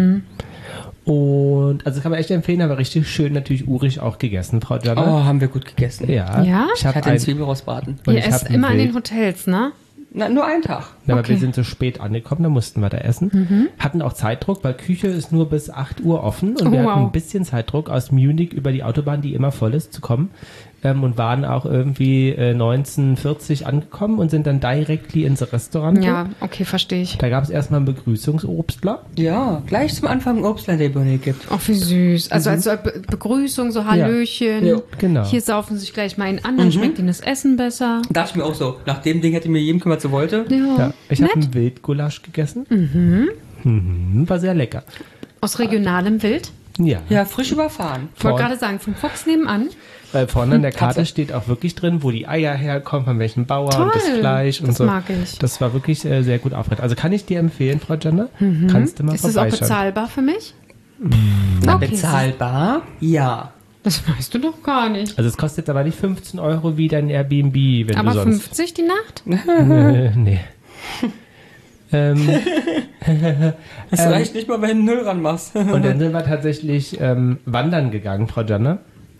Und also kann man echt empfehlen, aber richtig schön natürlich urig auch gegessen, Frau Oh, Jana. haben wir gut gegessen. Ja. Ja? Ich Ich habe hatte den ein, Zwiebelrostbraten. und Ihr ich esst hab ein immer an den Bild. Hotels, ne? Na, nur einen Tag. Ja, aber Okay. wir sind so spät angekommen, da mussten wir da essen. Hatten auch Zeitdruck, weil Küche ist nur bis acht Uhr offen und Oh, wir hatten wow. ein bisschen Zeitdruck, aus Munich über die Autobahn, die immer voll ist, zu kommen. Ähm, und waren auch irgendwie äh, neunzehnhundertvierzig angekommen und sind dann directly ins Restaurant. Ja, okay, verstehe ich. Da gab es erstmal einen Begrüßungsobstler. Ja, gleich zum Anfang ein Obstland, der Birne gibt. Ach, wie süß. Also als so Be Begrüßung, so Hallöchen. Ja, genau. Hier saufen sie sich gleich mal einen an, dann schmeckt ihnen das Essen besser. Dachte ich mir auch so. Nach dem Ding hätte ich mir jedem kümmert, so wollte. Ja, Ja, ich habe nett. einen Wildgulasch gegessen. Mhm, war sehr lecker. Aus regionalem Wild. Ja, Ja, frisch überfahren. Ich wollte Vor- gerade sagen, vom Fuchs nebenan. weil vorne an der Karte Katze. steht auch wirklich drin, wo die Eier herkommen, von welchem Bauer Toll, und das Fleisch und das so. mag ich. Das war wirklich äh, sehr gut aufgereiht. Also kann ich dir empfehlen, Frau Jenner, kannst du mal Ist das auch vorbeischauen. bezahlbar für mich? Na, Okay, bezahlbar? Ja. Das weißt du doch gar nicht. Also es kostet aber nicht fünfzehn Euro wie dein Airbnb, wenn Aber du sonst... fünfzig die Nacht? Äh, nee. ähm, Es reicht nicht mal, wenn du Null ranmachst. und dann sind wir tatsächlich ähm, wandern gegangen, Frau Jenner.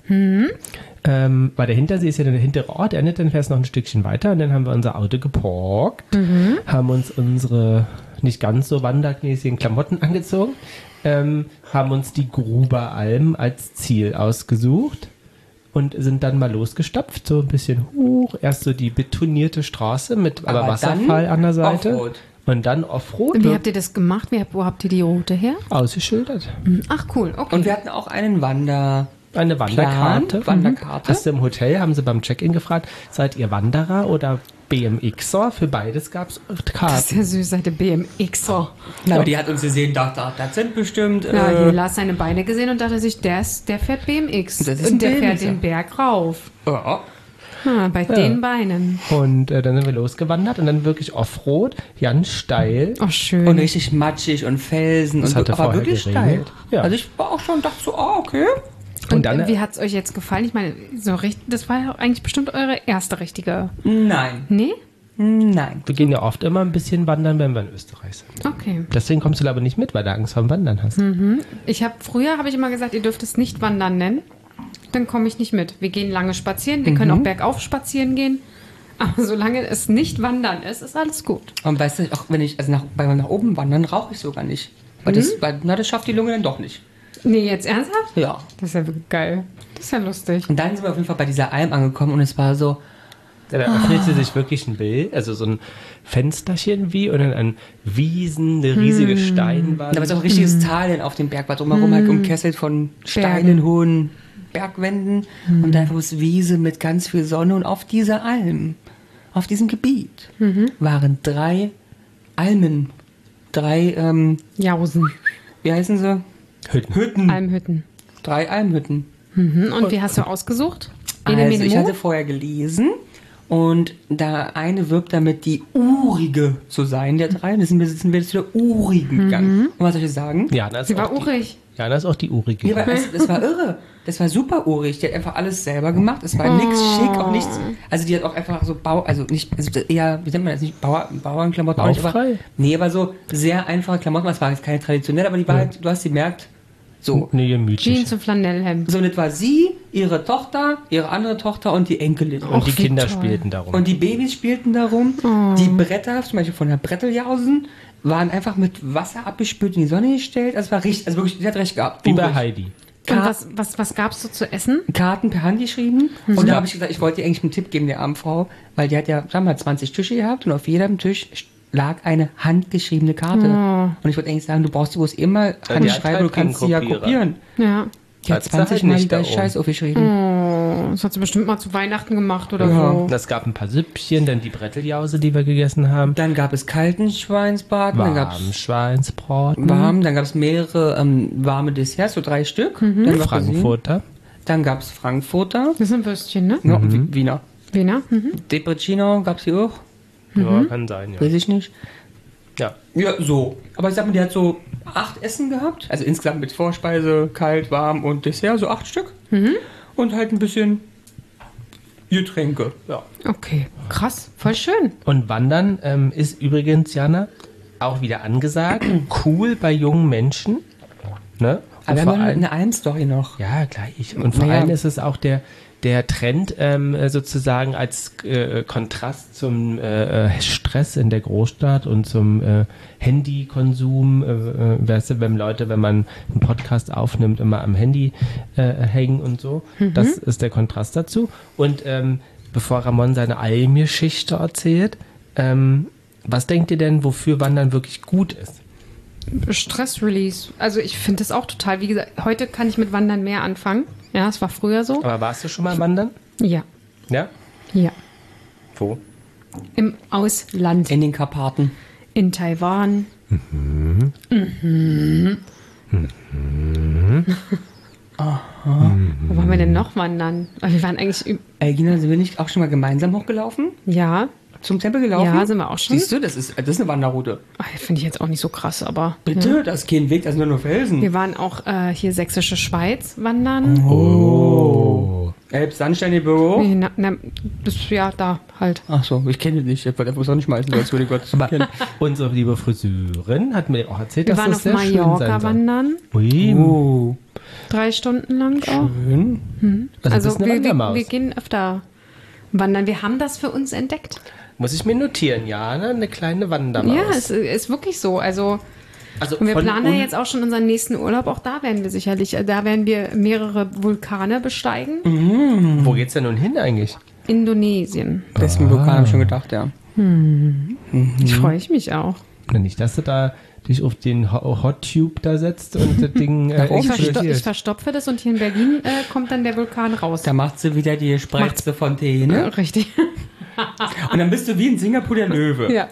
Mhm. Ähm, weil der Hintersee ist ja der hintere Ort, endet dann fährst noch ein Stückchen weiter und dann haben wir unser Auto geparkt, mhm. haben uns unsere nicht ganz so wandermäßigen Klamotten angezogen, ähm, haben uns die Gruberalm als Ziel ausgesucht und sind dann mal losgestapft, so ein bisschen hoch, erst so die betonierte Straße mit aber, aber Wasserfall an der Seite. Offroad. Und dann Offroad. Und wie habt ihr das gemacht? Wie, wo habt ihr die Route her? Ausgeschildert. Ach cool, okay. Und wir hatten auch einen Wander... Eine Wanderkarte. Plan, Wanderkarte. Hast du im Hotel, haben sie beim Check-in gefragt, seid ihr Wanderer oder B M Xer? Für beides gab es Karten. Das ist ja süß, seid ihr B M Xer. Na, aber die hat uns gesehen, dachte, das sind bestimmt... Ja, äh, hier Lars seine Beine gesehen und dachte sich, der, ist, der fährt B M X. Das ist und der ein fährt B M X, den Berg rauf. Ja. Ah, bei Ja. den Beinen. Und äh, dann sind wir losgewandert und dann wirklich Offroad, ganz steil. Oh, schön. Und richtig matschig und Felsen. Das und hatte aber vorher wirklich geregnet. steil. Ja. Also ich war auch schon, dachte so, ah, okay. Und, Und dann, äh, wie hat es euch jetzt gefallen? Ich meine, so richtig, das war ja eigentlich bestimmt eure erste richtige. Nein. Nee? Nein. Wir gehen ja oft immer ein bisschen wandern, wenn wir in Österreich sind. Okay. Deswegen kommst du aber nicht mit, weil du Angst vorm Wandern hast. Mhm. Ich habe früher habe ich immer gesagt, ihr dürft es nicht wandern nennen. Dann komme ich nicht mit. Wir gehen lange spazieren, wir können auch bergauf spazieren gehen. Aber solange es nicht wandern ist, ist alles gut. Und weißt du, auch wenn ich, also nach, beim nach oben wandern, rauche ich sogar nicht. Weil das, weil, na, das schafft die Lunge dann doch nicht. Nee, jetzt ernsthaft? Ja. Das ist ja wirklich geil. Das ist ja lustig. Und dann sind wir auf jeden Fall bei dieser Alm angekommen und es war so, Da öffnete sich wirklich ein Bild, also so ein Fensterchen wie und dann an Wiesen, eine riesige Steinwand. da war so ein richtiges Tal dann auf dem Berg, war drumherum halt umkesselt von Steinen, hohen Bergwänden und da war es Wiese mit ganz viel Sonne und auf dieser Alm, auf diesem Gebiet waren drei Almen, drei, ähm, Jausen. wie heißen sie? Hütten. Hütten. Almhütten. Drei Almhütten. Mhm. Und wie hast du ausgesucht? Ene, Also mene, ich mo? hatte vorher gelesen und da eine wirbt damit, die urige zu sein, der drei. Und sind wir, sind wir jetzt zu der urigen gegangen. Und was soll ich sagen? Jana ist Sie auch war die, urig. Jana ist auch die urige. Nee, aber es, das war irre. Das war super urig. Die hat einfach alles selber gemacht. Es war nichts schick, auch nichts. Also die hat auch einfach so Bau, also nicht, also eher, wie nennt man das nicht, Bauer, Bauernklamotten. auch nicht, aber, Baufrei? nee, aber so sehr einfache Klamotten. Es war jetzt keine traditionell, aber die war halt, du hast sie gemerkt, so. Nee, gemütlich. Jeans und Flanellhemd. So, das war sie, ihre Tochter, ihre andere Tochter und die Enkelin. Und die wie Kinder toll. spielten darum. Und die Babys spielten darum. Die Bretter, zum Beispiel von der Bretteljausen, waren einfach mit Wasser abgespült in die Sonne gestellt. Also es war richtig, also wirklich, sie hat recht gehabt. wie bei Urig. Heidi. Und Ka- was, was, was gab es so zu essen? Karten per Hand geschrieben. Und da habe ich gesagt, ich wollte ihr eigentlich einen Tipp geben, der armen Frau, weil die hat ja, sagen wir mal, zwanzig Tische gehabt und auf jedem Tisch lag eine handgeschriebene Karte. Und ich wollte eigentlich sagen, du brauchst die bloß immer die handschreiben, hat halt du kannst sie ja keinen Kopierer. kopieren. Ja. Die hat Hat sie zwanzig halt Mal nicht die da gleiche oben. Scheiß aufgeschrieben. Oh, das hat sie bestimmt mal zu Weihnachten gemacht oder Ja. so. Das gab ein paar Süppchen, dann die Bretteljause, die wir gegessen haben. Dann gab es kalten Schweinsbraten, dann gab Warm es Schweinsbraten. warm, dann gab es mehrere ähm, warme Desserts, so drei Stück. Dann, war Cuisine. Frankfurter. Dann gab es Frankfurter. Das sind Würstchen, ne? Ja, und Wi- Wiener. Wiener? Mhm. Depricino gab es hier auch. Ja, kann sein, ja. Weiß ich nicht. Ja. Ja, so. Aber ich sag mal, die hat so acht Essen gehabt. Also insgesamt mit Vorspeise, kalt, warm und Dessert, so acht Stück. Und halt ein bisschen Getränke. Ja. Okay, krass, voll schön. Und Wandern ähm, ist übrigens, Jana, auch wieder angesagt. Cool bei jungen Menschen. Ne? Und Aber wir vor haben allem- eine Alm-Story noch. Ja, gleich. Und vor Naja. allem ist es auch der, der Trend ähm, sozusagen als äh, Kontrast zum äh, Stress in der Großstadt und zum äh, Handykonsum. Äh, äh, weißt du, wenn Leute, wenn man einen Podcast aufnimmt, immer am Handy äh, hängen und so. Das ist der Kontrast dazu. Und ähm, bevor Ramon seine Almgeschichte erzählt, ähm, was denkt ihr denn, wofür Wandern wirklich gut ist? Stress-Release. Also ich finde das auch total, wie gesagt, heute kann ich mit Wandern mehr anfangen. Ja, es war früher so. Aber warst du schon mal wandern? Ja, Ja? ja. Wo? Im Ausland. In den Karpaten. In Taiwan. Wo waren wir denn noch wandern? Aber wir waren eigentlich, üb- Ey, Gina, sind wir nicht auch schon mal gemeinsam hochgelaufen? ja, Zum Tempel gelaufen? Ja, sind wir auch schon. Siehst du, das ist, das ist eine Wanderroute. Ach, finde ich jetzt auch nicht so krass, aber. Bitte? Das ist kein Weg, das sind nur Felsen. Wir waren auch äh, hier Sächsische Schweiz wandern. Oh. Elbsandsteinebüro. Nee, na, na, das, ja, da halt. Ach so, ich kenne dich. Ich wollte einfach auch nicht schmeißen, als würde ich Gott kennen. Unsere liebe Friseurin hat mir auch erzählt, Wir dass waren das auf sehr schön Mallorca sein soll. wandern. Ui. Oh. Drei Stunden lang auch. Schön. Mhm. Also Also, bist eine wir, wir, Wandermaus. wir gehen öfter wandern. Wir haben das für uns entdeckt. Muss ich mir notieren, ja, ne? Eine kleine Wandermaus. Ja, es ist wirklich so. Also, also und wir von planen ja un- jetzt auch schon unseren nächsten Urlaub. Auch da werden wir sicherlich, äh, da werden wir mehrere Vulkane besteigen. Mhm. Wo geht's denn nun hin eigentlich? Indonesien. Deswegen Vulkan habe ich schon gedacht, ja. Ich freue ich mich auch. Na, nicht, dass du da dich auf den Ho- Hot Tube da setzt und das Ding äh, Nach oben Ich, versto explodiert. ich verstopfe das und hier in Berlin äh, kommt dann der Vulkan raus. Da macht sie wieder die spreizte Fontäne. Richtig. Und dann bist du wie in Singapur der Löwe. Ja.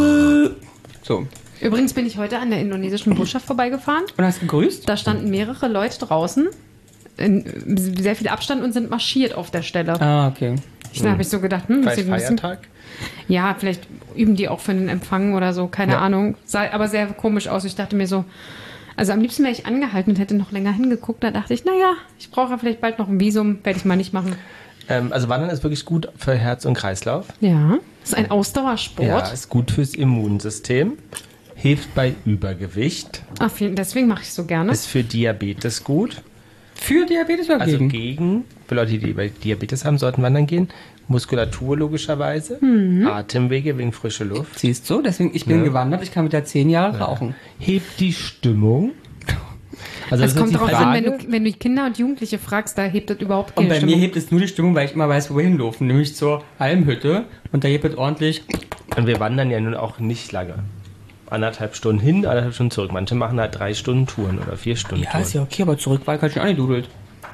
So. Übrigens bin ich heute an der indonesischen Botschaft vorbeigefahren. Und hast gegrüßt? Da standen mehrere Leute draußen, in sehr viel Abstand und sind marschiert auf der Stelle. Ah, okay. Da habe ich so gedacht, hm, das Vielleicht sieht ein bisschen, Feiertag? ja, vielleicht üben die auch für den Empfang oder so, keine Ja. Ahnung. Sah aber sehr komisch aus. Ich dachte mir so, also am liebsten wäre ich angehalten und hätte noch länger hingeguckt. Da dachte ich, naja, ich brauche ja vielleicht bald noch ein Visum, werde ich mal nicht machen. Ähm, also Wandern ist wirklich gut für Herz und Kreislauf. Ja, das ist ein Ausdauersport. Ja, ist gut fürs Immunsystem. Hilft bei Übergewicht. Ach, viel- deswegen mache ich so gerne. Ist für Diabetes gut. Für Diabetes oder Also gegen? gegen, für Leute, die bei Diabetes haben, sollten wandern gehen. Muskulatur logischerweise. Mhm. Atemwege wegen frischer Luft. Siehst du, deswegen, ich bin Ja. gewandert, ich kann wieder zehn Jahre rauchen. Hebt die Stimmung. Also Es das kommt ist die darauf an, Frage. wenn du, wenn du Kinder und Jugendliche fragst, da hebt das überhaupt Und keine bei Stimmung. mir hebt es nur die Stimmung, weil ich immer weiß, wo wir hinlaufen, nämlich zur Almhütte. Und da hebt es ordentlich. Und wir wandern ja nun auch nicht lange. Anderthalb Stunden hin, anderthalb Stunden zurück. Manche machen halt drei Stunden Touren oder vier Stunden Ja, Touren. ist ja okay, aber zurück war ich halt schon angedudelt.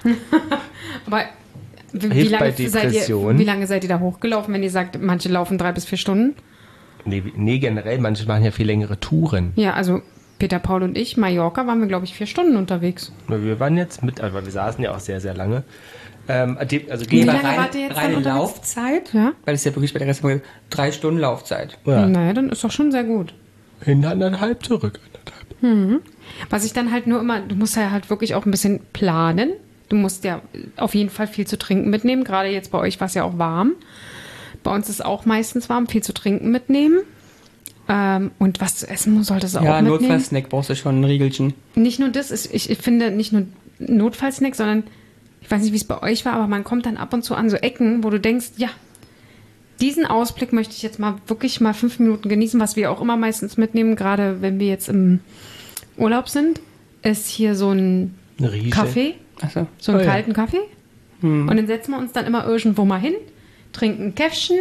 Aber wie, wie, Hilft lange bei seid ihr, Depressionen. wie lange seid ihr da hochgelaufen, wenn ihr sagt, manche laufen drei bis vier Stunden? Nee, nee, generell, manche machen ja viel längere Touren. Ja, also Peter, Paul und ich, Mallorca, waren wir, glaube ich, vier Stunden unterwegs. Wir waren jetzt mit, aber wir saßen ja auch sehr, sehr lange. Ähm, die- also Wie gegen, lange rein- wart ihr jetzt reine dann unterwegs? Laufzeit? Ja? Weil es ja wirklich bei der Restaurant drei Stunden Laufzeit. ja, Naja, dann ist doch schon sehr gut. hin anderthalb, zurück anderthalb. Was ich dann halt nur immer, du musst ja halt wirklich auch ein bisschen planen. Du musst ja auf jeden Fall viel zu trinken mitnehmen. Gerade jetzt bei euch war es ja auch warm. Bei uns ist auch meistens warm, viel zu trinken mitnehmen. Ähm, und was zu essen solltest du auch Ja, mitnehmen. Notfallsnack brauchst du schon, ein Riegelchen. Nicht nur das, ist, ich, ich finde nicht nur Notfallsnack, sondern ich weiß nicht, wie es bei euch war, aber man kommt dann ab und zu an so Ecken, wo du denkst, ja, diesen Ausblick möchte ich jetzt mal wirklich mal fünf Minuten genießen, was wir auch immer meistens mitnehmen, gerade wenn wir jetzt im Urlaub sind, ist hier so ein Eine Rieche. Kaffee, Achso. so einen Oh ja. kalten Kaffee. Und dann setzen wir uns dann immer irgendwo mal hin, trinken ein Käffchen,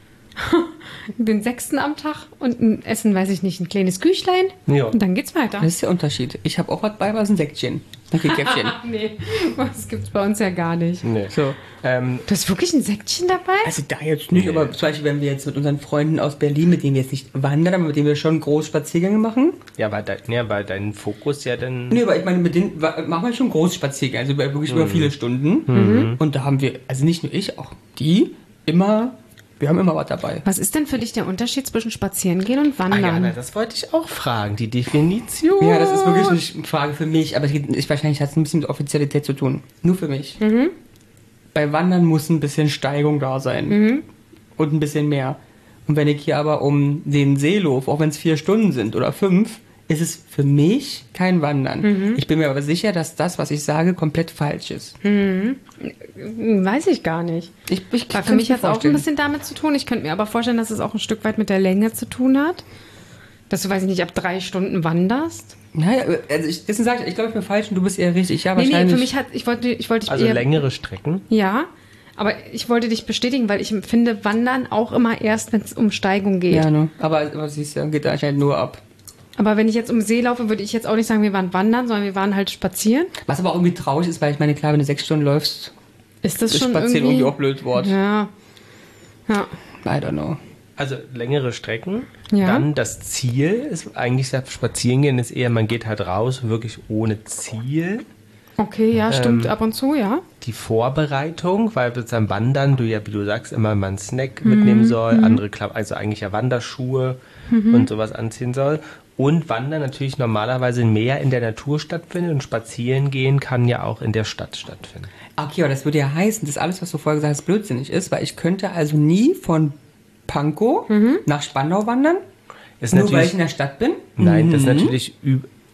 den sechsten am Tag und ein essen, weiß ich nicht, ein kleines Küchlein. Ja. Und dann geht's weiter. Das ist der Unterschied. Ich habe auch was bei, was ein Säckchen. Okay, Käffchen. Nee, das gibt's bei uns ja gar nicht. Nee. So. Ähm, Du hast wirklich ein Säckchen dabei? Also da jetzt nicht, aber zum Beispiel, wenn wir jetzt mit unseren Freunden aus Berlin, mit denen wir jetzt nicht wandern, aber mit denen wir schon groß Spaziergänge machen. ja, weil, dein, ja, weil dein Fokus ja dann... Nee, aber ich meine, mit denen wa- machen wir schon groß Spaziergänge, also über- wirklich über viele Stunden. Und da haben wir, also nicht nur ich, auch die, immer, wir haben immer was dabei. Was ist denn für dich der Unterschied zwischen Spazierengehen und Ah Wandern? ja, na, das wollte ich auch fragen, die Definition. Ja, das ist wirklich nicht eine Frage für mich, aber es geht, ich, wahrscheinlich hat es ein bisschen mit Offizialität zu tun. Nur für mich. Bei Wandern muss ein bisschen Steigung da sein. Und ein bisschen mehr. Und wenn ich hier aber um den See laufe, auch wenn es vier Stunden sind oder fünf, ist es für mich kein Wandern. Ich bin mir aber sicher, dass das, was ich sage, komplett falsch ist. Hm, Weiß ich gar nicht. Ich, ich Weil für kann's mich mir hat es auch ein vorstellen. bisschen damit zu tun. Ich könnte mir aber vorstellen, dass es auch ein Stück weit mit der Länge zu tun hat. Dass du, weiß ich nicht, ab drei Stunden wanderst. Naja, also ich, deswegen sage ich, ich glaube, ich bin falsch und du bist eher richtig. Ja, Nee, nee, wahrscheinlich. für mich hat, ich wollte, ich wollte dich Also eher, längere Strecken. ja, aber ich wollte dich bestätigen, weil ich finde Wandern auch immer erst, wenn es um Steigung geht. Ja, ne? Aber, aber siehst du, geht da anscheinend nur ab. Aber wenn ich jetzt um den See laufe, würde ich jetzt auch nicht sagen, wir waren wandern, sondern wir waren halt spazieren. Was aber auch irgendwie traurig ist, weil ich meine, klar, wenn du sechs Stunden läufst, Ist das ist schon Spazieren irgendwie... irgendwie auch blöd Wort. Ja. Ja. I don't know. Also längere Strecken. Ja. Dann das Ziel ist eigentlich, das Spazierengehen ist eher, man geht halt raus, wirklich ohne Ziel. Okay, ja, stimmt. Ähm, Ab und zu, ja. Die Vorbereitung, weil beim Wandern du ja, wie du sagst, immer mal einen Snack mitnehmen soll, andere Klapp, also eigentlich ja Wanderschuhe und sowas anziehen soll. Und Wandern natürlich normalerweise mehr in der Natur stattfindet und spazieren gehen kann ja auch in der Stadt stattfinden. Okay, aber das würde ja heißen, dass alles, was du vorher gesagt hast, blödsinnig ist, weil ich könnte also nie von Pankow nach Spandau wandern, Ist nur weil natürlich- ich in der Stadt bin. Nein, das ist natürlich üb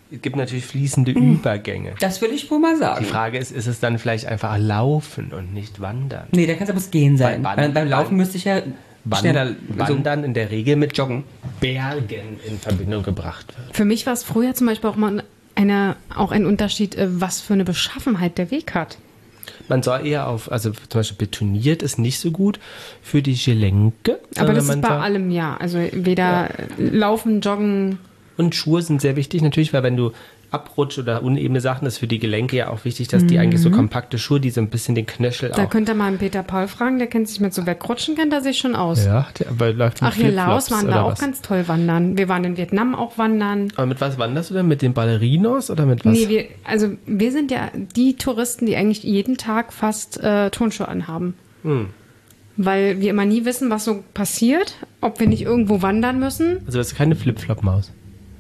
Es gibt natürlich fließende Übergänge. Das will ich wohl mal sagen. Die Frage ist, ist es dann vielleicht einfach Laufen und nicht Wandern? Nee, da kann es aber das Gehen sein. Weil Beim, Wand- beim Laufen Wand- müsste ich ja schneller Wandern in der Regel mit joggen. Bergen in Verbindung gebracht wird. Für mich war es früher zum Beispiel auch mal eine, auch ein Unterschied, äh, was für eine Beschaffenheit der Weg hat. Man soll eher auf, also zum Beispiel betoniert ist nicht so gut für die Gelenke. Aber wenn das man ist bei sagt- allem ja. Also weder Laufen, Joggen. Und Schuhe sind sehr wichtig natürlich, weil wenn du abrutscht oder unebene Sachen, ist für die Gelenke ja auch wichtig, dass die eigentlich so kompakte Schuhe, die so ein bisschen den Knöchel Da auch... könnt ihr mal einen Peter Paul fragen, der kennt sich mit so Wegrutschen, kennt er sich schon aus. Ja, der aber läuft mit Ach, hier Flipflops Laos waren oder da auch was? ganz toll wandern. Wir waren in Vietnam auch wandern. Aber mit was wanderst du denn? Mit den Ballerinos oder mit was? Nee, wir, also wir sind ja die Touristen, die eigentlich jeden Tag fast äh, Turnschuhe anhaben. Hm. Weil wir immer nie wissen, was so passiert, ob wir nicht irgendwo wandern müssen. Also das ist keine Flipflop-Maus.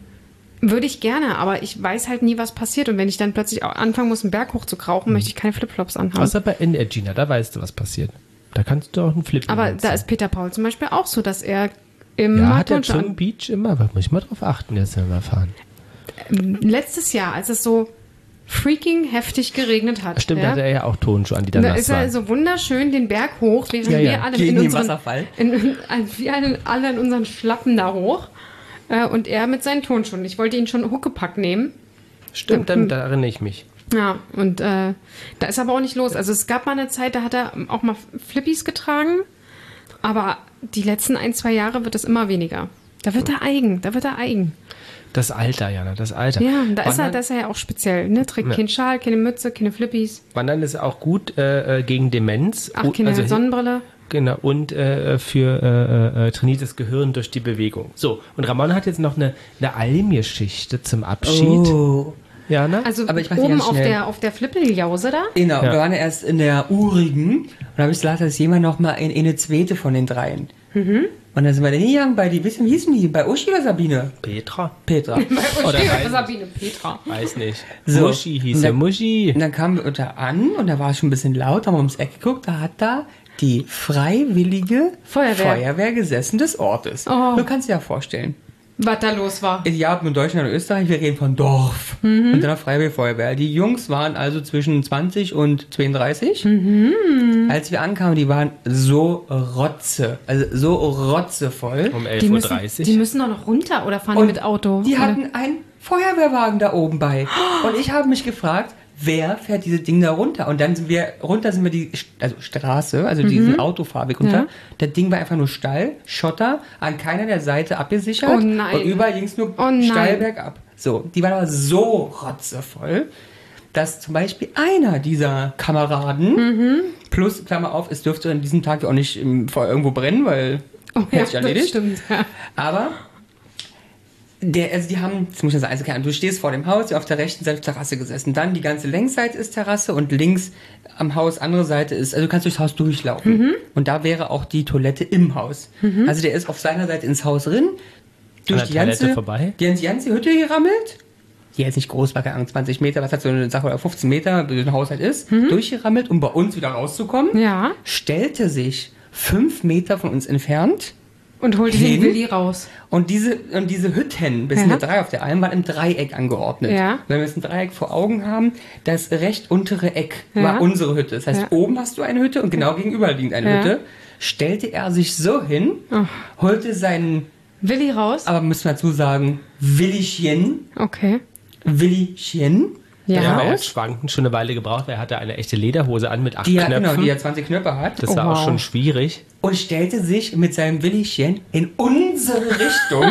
Würde ich gerne, aber ich weiß halt nie, was passiert. Und wenn ich dann plötzlich auch anfangen muss, einen Berg hoch zu krauchen, möchte ich keine Flipflops anhaben. Außer bei N R Gina, da weißt du, was passiert. Da kannst du auch einen Flip aber anziehen. da ist Peter Paul zum Beispiel auch so, dass er im Ja, hat er Turnschuhe zum Beach immer. Da muss ich mal drauf achten, jetzt wenn wir fahren. letztes Jahr, als es so freaking heftig geregnet hat. Stimmt, ja, da hat er ja auch Tonschuhe an, die dann da nass ist er waren. so wunderschön den Berg hoch, während Ja, ja. wir alle Gegen in den unseren, Wasserfall. in, in, wir alle, alle in unseren Schlappen da hoch. Äh, und er mit seinen Tonschuhen. Ich wollte ihn schon Huckepack nehmen. Stimmt, dann, da erinnere ich mich. Ja, und äh, da ist aber auch nicht los. Also es gab mal eine Zeit, da hat er auch mal Flippies getragen. Aber die letzten ein, zwei Jahre wird es immer weniger. Da wird er eigen, da wird er eigen. Das Alter, Jana, das Alter. Ja, da ist, er, Wandern, da ist er ja auch speziell. Ne? Trägt Ja. keinen Schal, keine Mütze, keine Flippies. Wandern ist auch gut äh, äh, gegen Demenz. Ach, Oh, keine also, Sonnenbrille. Genau, und äh, für äh, äh, trainiertes Gehirn durch die Bewegung. So, und Ramon hat jetzt noch eine, eine Almgeschichte zum Abschied. Oh. Jana? Also Aber ich mach die oben ganz auf schnell. der, auf der Flippeljause da. Genau, Ja. wir waren ja erst in der Urigen und da habe ich gesagt, dass jemand noch mal in, in eine zweite von den dreien. Mhm. Und dann sind wir dann hingegangen bei die, wissen, wie hießen die? Bei Uschi oder Sabine? Petra? Petra. Oder weiß, Sabine Petra. weiß nicht. So. Muschi hieß Und er, dann- Muschi. Und dann kamen wir da an und da war es schon ein bisschen laut, haben wir ums Eck geguckt, da hat da die freiwillige Feuerwehr. Feuerwehr gesessen des Ortes. Oh. Du kannst dir ja vorstellen. Was da los war. Ja, in Deutschland und Österreich, wir reden von Dorf. Mhm. Und dann Freiwillige Feuerwehr. Die Jungs waren also zwischen zwanzig und zweiunddreißig. Mhm. Als wir ankamen, die waren so rotze, also so rotzevoll. Um Die elf Uhr müssen, dreißig. die müssen doch noch runter oder fahren die Und mit Auto? Die Oder- hatten einen Feuerwehrwagen da oben bei. Und ich habe mich gefragt, wer fährt diese Ding da runter? Und dann sind wir, runter sind wir die St- also Straße, also diesen Autofahrweg runter. Ja. Das Ding war einfach nur Stall, Schotter, an keiner der Seite abgesichert. Oh nein. Und überall ging es nur Oh nein. steil bergab. So, die waren aber so rotzevoll, dass zum Beispiel einer dieser Kameraden, Mhm. plus, Klammer auf, es dürfte an diesem Tag ja auch nicht im Feuer irgendwo brennen, weil Oh, ja, hätte sich erledigt. das stimmt. Ja. Aber der, also die haben, das muss ich ja sagen, also keine Ahnung, du stehst vor dem Haus, auf der rechten Seite Terrasse gesessen, dann die ganze Längsseite ist Terrasse und links am Haus andere Seite ist, also du kannst durchs Haus durchlaufen. Mhm. Und da wäre auch die Toilette im Haus. Also der ist auf seiner Seite ins Haus drin, durch der die Toilette ganze, vorbei? die ganze, die ganze Hütte gerammelt. Die jetzt nicht groß war, keine Ahnung, zwanzig Meter, was hat so eine Sache, oder fünfzehn Meter, wie so ein Haushalt ist, durchgerammelt, um bei uns wieder rauszukommen. Mhm. Ja. Stellte sich fünf Meter von uns entfernt. Und holte Hin. den Willi raus. Und diese, und diese Hütten, bis Ja. in der drei auf der einen, waren im Dreieck angeordnet. Ja. Wenn wir jetzt ein Dreieck vor Augen haben, das recht untere Eck Ja. war unsere Hütte. Das heißt, Ja. oben hast du eine Hütte und genau gegenüber liegt eine Ja. Hütte. Stellte er sich so hin, holte seinen, Willi raus? aber müssen wir dazu sagen, Willichen, Okay. Willichen Ja. Ja, er hat raus. schwankend schon eine Weile gebraucht, weil er hatte eine echte Lederhose an mit acht Die ja, Knöpfen. genau, die ja zwanzig Knöpfe hat. das Oh, war auch wow. schon schwierig. Und stellte sich mit seinem Willichen in unsere Richtung.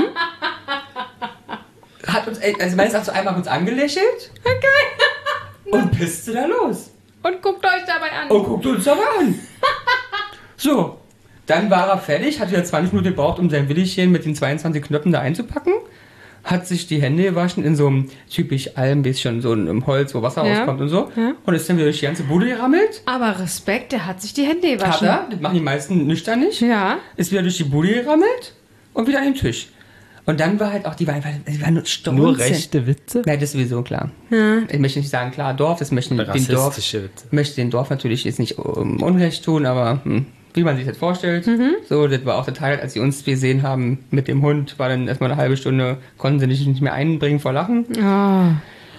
Hat uns, also meines Erachtens einmal uns angelächelt. Okay. Und pisste da los. Und guckt euch dabei an. Und guckt uns aber an. So, dann war er fertig, hat wieder zwanzig Minuten gebraucht, um sein Willichen mit den zweiundzwanzig Knöpfen da einzupacken. Hat sich die Hände gewaschen in so einem typisch Alm, bisschen so einem Holz, wo Wasser Ja. rauskommt und so. Ja. Und ist dann wieder durch die ganze Bude gerammelt. Aber Respekt, der hat sich die Hände Hat gewaschen. er, das machen die meisten nüchtern nicht. Ja. Ist wieder durch die Bude gerammelt und wieder an den Tisch. Und dann war halt auch, die war einfach, die war nur stolz. Nur rechte Witze? Nein, das ist sowieso klar. Ich möchte nicht sagen, klar, Dorf, das möchte den Dorf, Rassistische Witze. möchte den Dorf natürlich jetzt nicht um, Unrecht tun, aber hm, wie man sich das vorstellt. So, das war auch der Teil, als sie uns gesehen haben mit dem Hund, war dann erstmal eine halbe Stunde, konnten sie sich nicht mehr einbringen vor Lachen. Oh.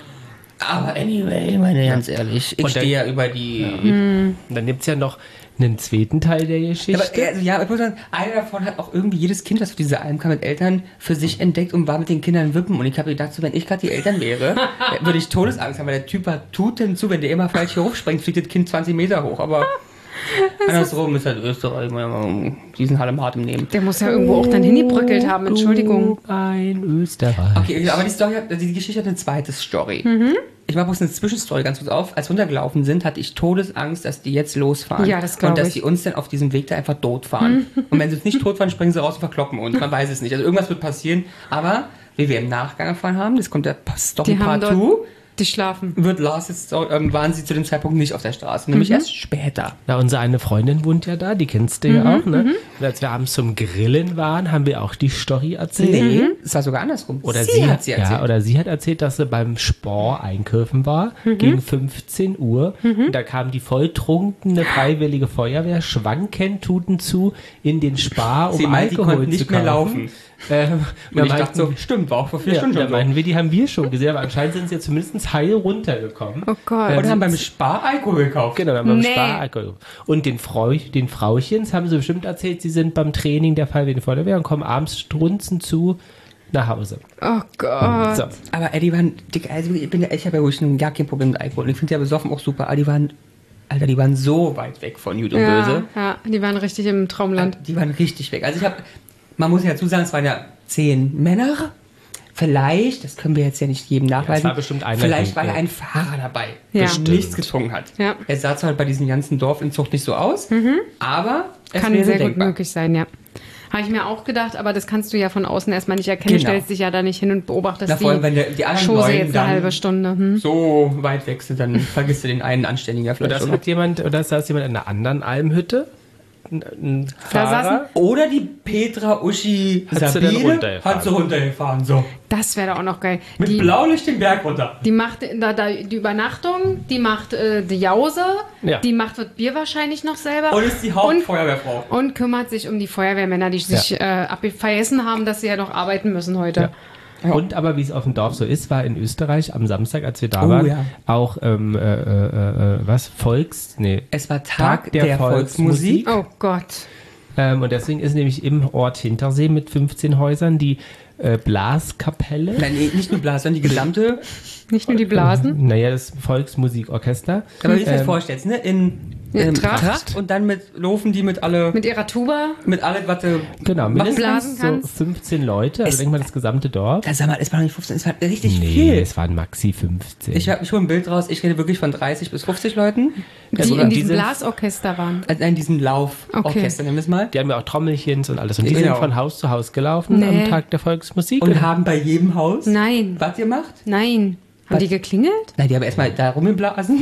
Aber anyway, meine ganz ehrlich, ich Und dann- stehe ja über die... Und dann gibt es ja noch einen zweiten Teil der Geschichte. Aber also, ja, ich muss sagen, einer davon hat auch irgendwie jedes Kind, das auf diese Alm kam mit Eltern, für sich entdeckt und war mit den Kindern wippen. Und ich habe gedacht, so, wenn ich gerade die Eltern wäre, würde ich Todesangst haben, weil der Typ hat tut denn zu, wenn der immer falsch hier hochspringt, fliegt das Kind zwanzig Meter hoch. Aber andersrum ist halt Österreich, diesen Hall im Atem nehmen. Der muss ja irgendwo auch dann hingebröckelt haben, Entschuldigung. Ein Österreich. Okay, aber die Story hat, die Geschichte hat eine zweite Story. Ich mache bloß eine Zwischenstory ganz kurz auf. Als wir runtergelaufen sind, hatte ich Todesangst, dass die jetzt losfahren. Ja, das glaub Und dass ich. die uns dann auf diesem Weg da einfach tot fahren. Und wenn sie uns nicht tot fahren, springen sie raus und verkloppen uns. Man weiß es nicht. Also irgendwas wird passieren. Aber, wie wir im Nachgang erfahren haben, das kommt der Story Die haben Part zwei, dort, die schlafen. wird Lars jetzt, ähm, waren sie zu dem Zeitpunkt nicht auf der Straße. Nämlich erst später. Na, unsere eine Freundin wohnt ja da, die kennst du ja auch, ne? Und als wir abends zum Grillen waren, haben wir auch die Story erzählt. Nee, es war sogar andersrum. Oder sie, sie, hat sie erzählt. Ja, oder sie hat erzählt, dass sie beim Spar einkaufen war, gegen fünfzehn Uhr. Und da kam die volltrunkene Freiwillige Feuerwehr, schwankend Tuten zu, in den Spar, um Sie meint, die Alkohol konnten nicht zu mehr kaufen. laufen. Ähm, Und ich dachte so, stimmt, war auch vor vier ja, Stunden da schon so. meinten wir, die haben wir schon gesehen, aber anscheinend sind sie ja zumindest heil runtergekommen. Oh Gott. Und haben beim Spar Alkohol gekauft. Genau, dann beim Nee. Spar Alkohol. Und den, Frau, den Frauchens haben sie bestimmt erzählt, sie sind beim Training der Freiwilligen Feuerwehr und kommen abends strunzen zu nach Hause. Oh Gott. So. Aber ey, die waren dick, also ich bin ja, ich habe ja wirklich gar kein Problem mit Alkohol. Ich finde ja besoffen auch super, aber die waren, Alter, die waren so weit weg von Gut und Ja, Böse. ja, die waren richtig im Traumland. Die waren richtig weg. Also ich habe, man muss ja dazu sagen, es waren ja zehn Männer. Vielleicht, das können wir jetzt ja nicht jedem nachweisen. war bestimmt einer, Vielleicht der- war ja ja. ein Fahrer dabei, Ja. der Bestimmt. nichts getrunken hat. Ja. Er sah zwar bei diesem ganzen Dorf in Zucht nicht so aus, aber es Kann wäre sehr gut denkbar. möglich sein, ja. Habe ich mir auch gedacht, aber das kannst du ja von außen erstmal nicht erkennen. Genau. Stellst dich ja da nicht hin und beobachtest Na, vor allem, wenn die der, die anderen Chose Neuen jetzt eine dann halbe Stunde. Hm? so weit weg sind, dann vergisst du den einen Anständiger Und vielleicht das schon. hat jemand, oder saß jemand in einer anderen Almhütte? Ein, ein Da saßen- Fahrer? Oder die Petra Uschi Hat sie dann Sabine runtergefahren? hat sie runtergefahren, so. Das wäre doch auch noch geil. Mit Die, Blaulicht den Berg runter. die macht da, da, die Übernachtung, die macht äh, die Jause, Ja. die macht das Bier wahrscheinlich noch selber. Und ist die und, Hauptfeuerwehrfrau. und kümmert sich um die Feuerwehrmänner, die sich äh, ab- vergessen haben, dass sie ja noch arbeiten müssen heute. Ja. Und aber wie es auf dem Dorf so ist, war in Österreich am Samstag, als wir da Oh, waren, ja. auch ähm, äh, äh, äh, was Volks, nee, Es war Tag, der, Volksmusik. Oh Gott. ähm, und deswegen ist nämlich im Ort Hintersee mit fünfzehn Häusern die äh, Blaskapelle. Nein, nee, nicht nur Blas, sondern die gesamte. Nicht nur die Blasen. Naja, das Volksmusikorchester. Aber wie du dir das Ähm, vorstellst, ne? In ähm, Tracht. Tracht und dann mit laufen die mit alle Mit ihrer Tuba. mit alle, was du Genau, machen mindestens blasen so kannst. fünfzehn Leute, also Es- denk mal das gesamte Dorf. Da sag mal, es war noch nicht fünfzehn, es war richtig Nee, viel. es waren maxi fünfzehn. Ich habe schon ein Bild raus, ich rede wirklich von dreißig bis fünfzig Leuten. Die sogar in diesem diese- Blasorchester waren. Also in diesem Lauforchester, nennen wir es mal. Die hatten wir auch Trommelchens und alles. Und die Genau. sind von Haus zu Haus gelaufen Nee. am Tag der Volksmusik. Und haben bei jedem Haus Nein. was gemacht? Nein. Haben Was? die geklingelt? Nein, die haben erstmal da rumgeblasen.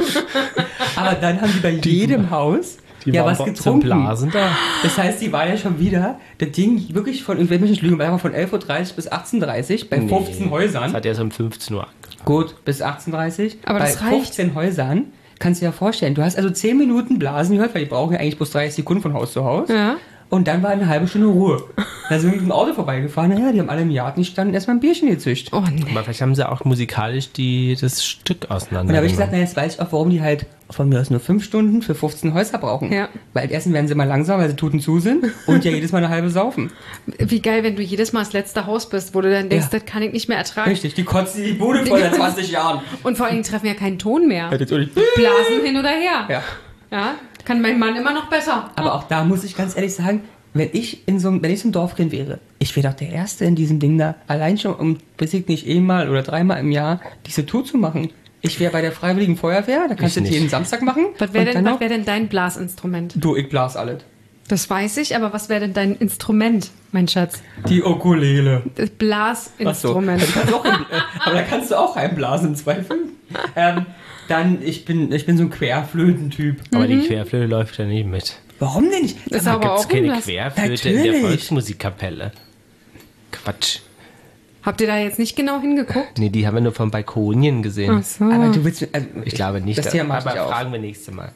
Aber dann haben die bei jedem Haus die ja waren was zum getrunken. Blasen da. Das heißt, die war ja schon wieder, das Ding wirklich von, ich will mich nicht lügen, war von elf Uhr dreißig bis achtzehn Uhr dreißig bei fünfzehn Das Häusern. hat erst um fünfzehn Uhr. Gut, bis achtzehn Uhr dreißig. Aber bei das reicht. fünfzehn Häusern kannst du dir ja vorstellen, du hast also zehn Minuten Blasen gehört, weil die brauchen ja eigentlich bloß dreißig Sekunden von Haus zu Haus. Ja. Und dann war eine halbe Stunde Ruhe. Da sind wir mit dem Auto vorbeigefahren, naja, die haben alle im Garten gestanden, erstmal ein Bierchen gezischt. Oh nee. Aber vielleicht haben sie auch musikalisch die, das Stück auseinander. Und da habe ich gesagt, na jetzt weiß ich auch, warum die halt von mir aus nur fünf Stunden für fünfzehn Häuser brauchen. Ja. Weil erstens werden sie immer langsam, weil sie Tuten zu sind und ja jedes Mal eine halbe saufen. Wie geil, wenn du jedes Mal das letzte Haus bist, wo du dann denkst, Ja. das kann ich nicht mehr ertragen. Richtig, die kotzen die Bude voll seit zwanzig Jahren. Und vor allem treffen ja keinen Ton mehr. Jetzt auch nicht- Blasen hin oder her. Ja. Ja, kann mein Mann immer noch besser. Aber auch da muss ich ganz ehrlich sagen, wenn ich in so einem, wenn ich so ein Dorfkind wäre, ich wäre doch der Erste in diesem Ding da, allein schon um, bis ich nicht einmal oder dreimal im Jahr diese Tour zu machen. Ich wäre bei der Freiwilligen Feuerwehr, da kannst Ich du das nicht. jeden Samstag machen. Was wäre Und denn, dann was wär noch- denn dein Blasinstrument? Du, ich blas alles. Das weiß ich, aber was wäre denn dein Instrument, mein Schatz? Die Ukulele. Das Ach so. Blasinstrument. Da kannst du auch rein- äh, aber da kannst du auch reinblasen im Zweifel. Ähm, dann, ich bin, ich bin so ein Querflötentyp. Aber die Querflöte läuft ja nicht mit. Warum denn nicht? Ist Da aber gibt es auch keine Blas- Querflöte in der Natürlich. Volksmusikkapelle. Quatsch. Habt ihr da jetzt nicht genau hingeguckt? Nee, die haben wir nur vom Balkonien gesehen. Ach so. Aber du willst, also Ich glaube nicht. Das Thema mach aber ich auch. fragen wir nächstes Mal.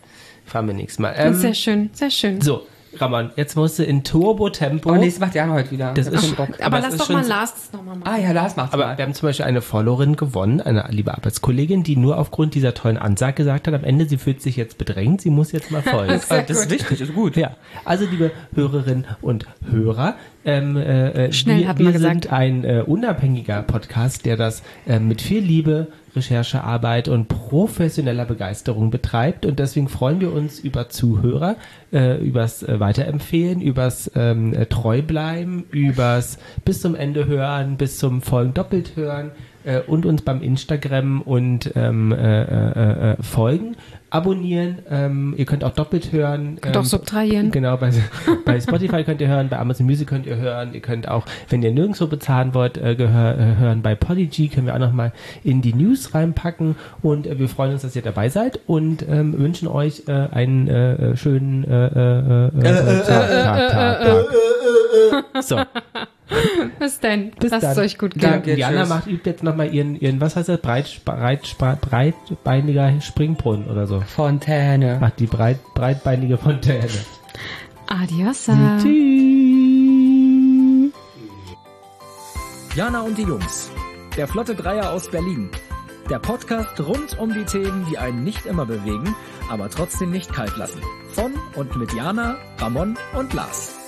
Fahren wir nächstes Mal. Das Ähm, ist sehr schön, sehr schön. so, Ramon, jetzt musst du in Turbo-Tempo. Oh, nee, das macht Jana heute wieder. Das Ich hab ist- keinen Bock. aber, aber es lass ist doch schon mal so- Lars das nochmal machen. Ah ja, Lars macht's Aber mal. wir haben zum Beispiel eine Followerin gewonnen, eine liebe Arbeitskollegin, die nur aufgrund dieser tollen Ansage gesagt hat, am Ende, sie fühlt sich jetzt bedrängt, sie muss jetzt mal folgen. Ah, das ist wichtig, ist gut. Ja, also liebe Hörerinnen und Hörer, ähm, äh, äh, Schnell wir, hat wir man sind gesagt. ein äh, unabhängiger Podcast, der das äh, mit viel Liebe, Recherchearbeit und professioneller Begeisterung betreibt und deswegen freuen wir uns über Zuhörer, äh, übers äh, Weiterempfehlen, übers ähm, äh, Treubleiben, übers bis zum Ende hören, bis zum Folgen doppelt hören äh, und uns beim Instagram und ähm, äh, äh, äh, folgen. Abonnieren, ähm, ihr könnt auch doppelt hören. Könnt auch ähm, subtrahieren. Genau, bei, bei Spotify könnt ihr hören, bei Amazon Music könnt ihr hören, ihr könnt auch, wenn ihr nirgendwo bezahlen wollt, äh, gehör, äh, hören, bei Podigy können wir auch nochmal in die News reinpacken und äh, wir freuen uns, dass ihr dabei seid und ähm, wünschen euch äh, einen äh, schönen äh, äh, äh, äh, Tag, Tag, Tag, Tag. So, Bis denn. bis Lasst dann. es euch gut gehen. Danke. Diana tschüss. macht, übt jetzt nochmal ihren, ihren, was heißt das, breit, breit, breitbeiniger Springbrunnen oder so. Fontäne. Macht die breit, breitbeinige Fontäne. Adiosa. Tschüss. Jana und die Jungs. Der Flotte Dreier aus Berlin. Der Podcast rund um die Themen, die einen nicht immer bewegen, aber trotzdem nicht kalt lassen. Von und mit Jana, Ramon und Lars.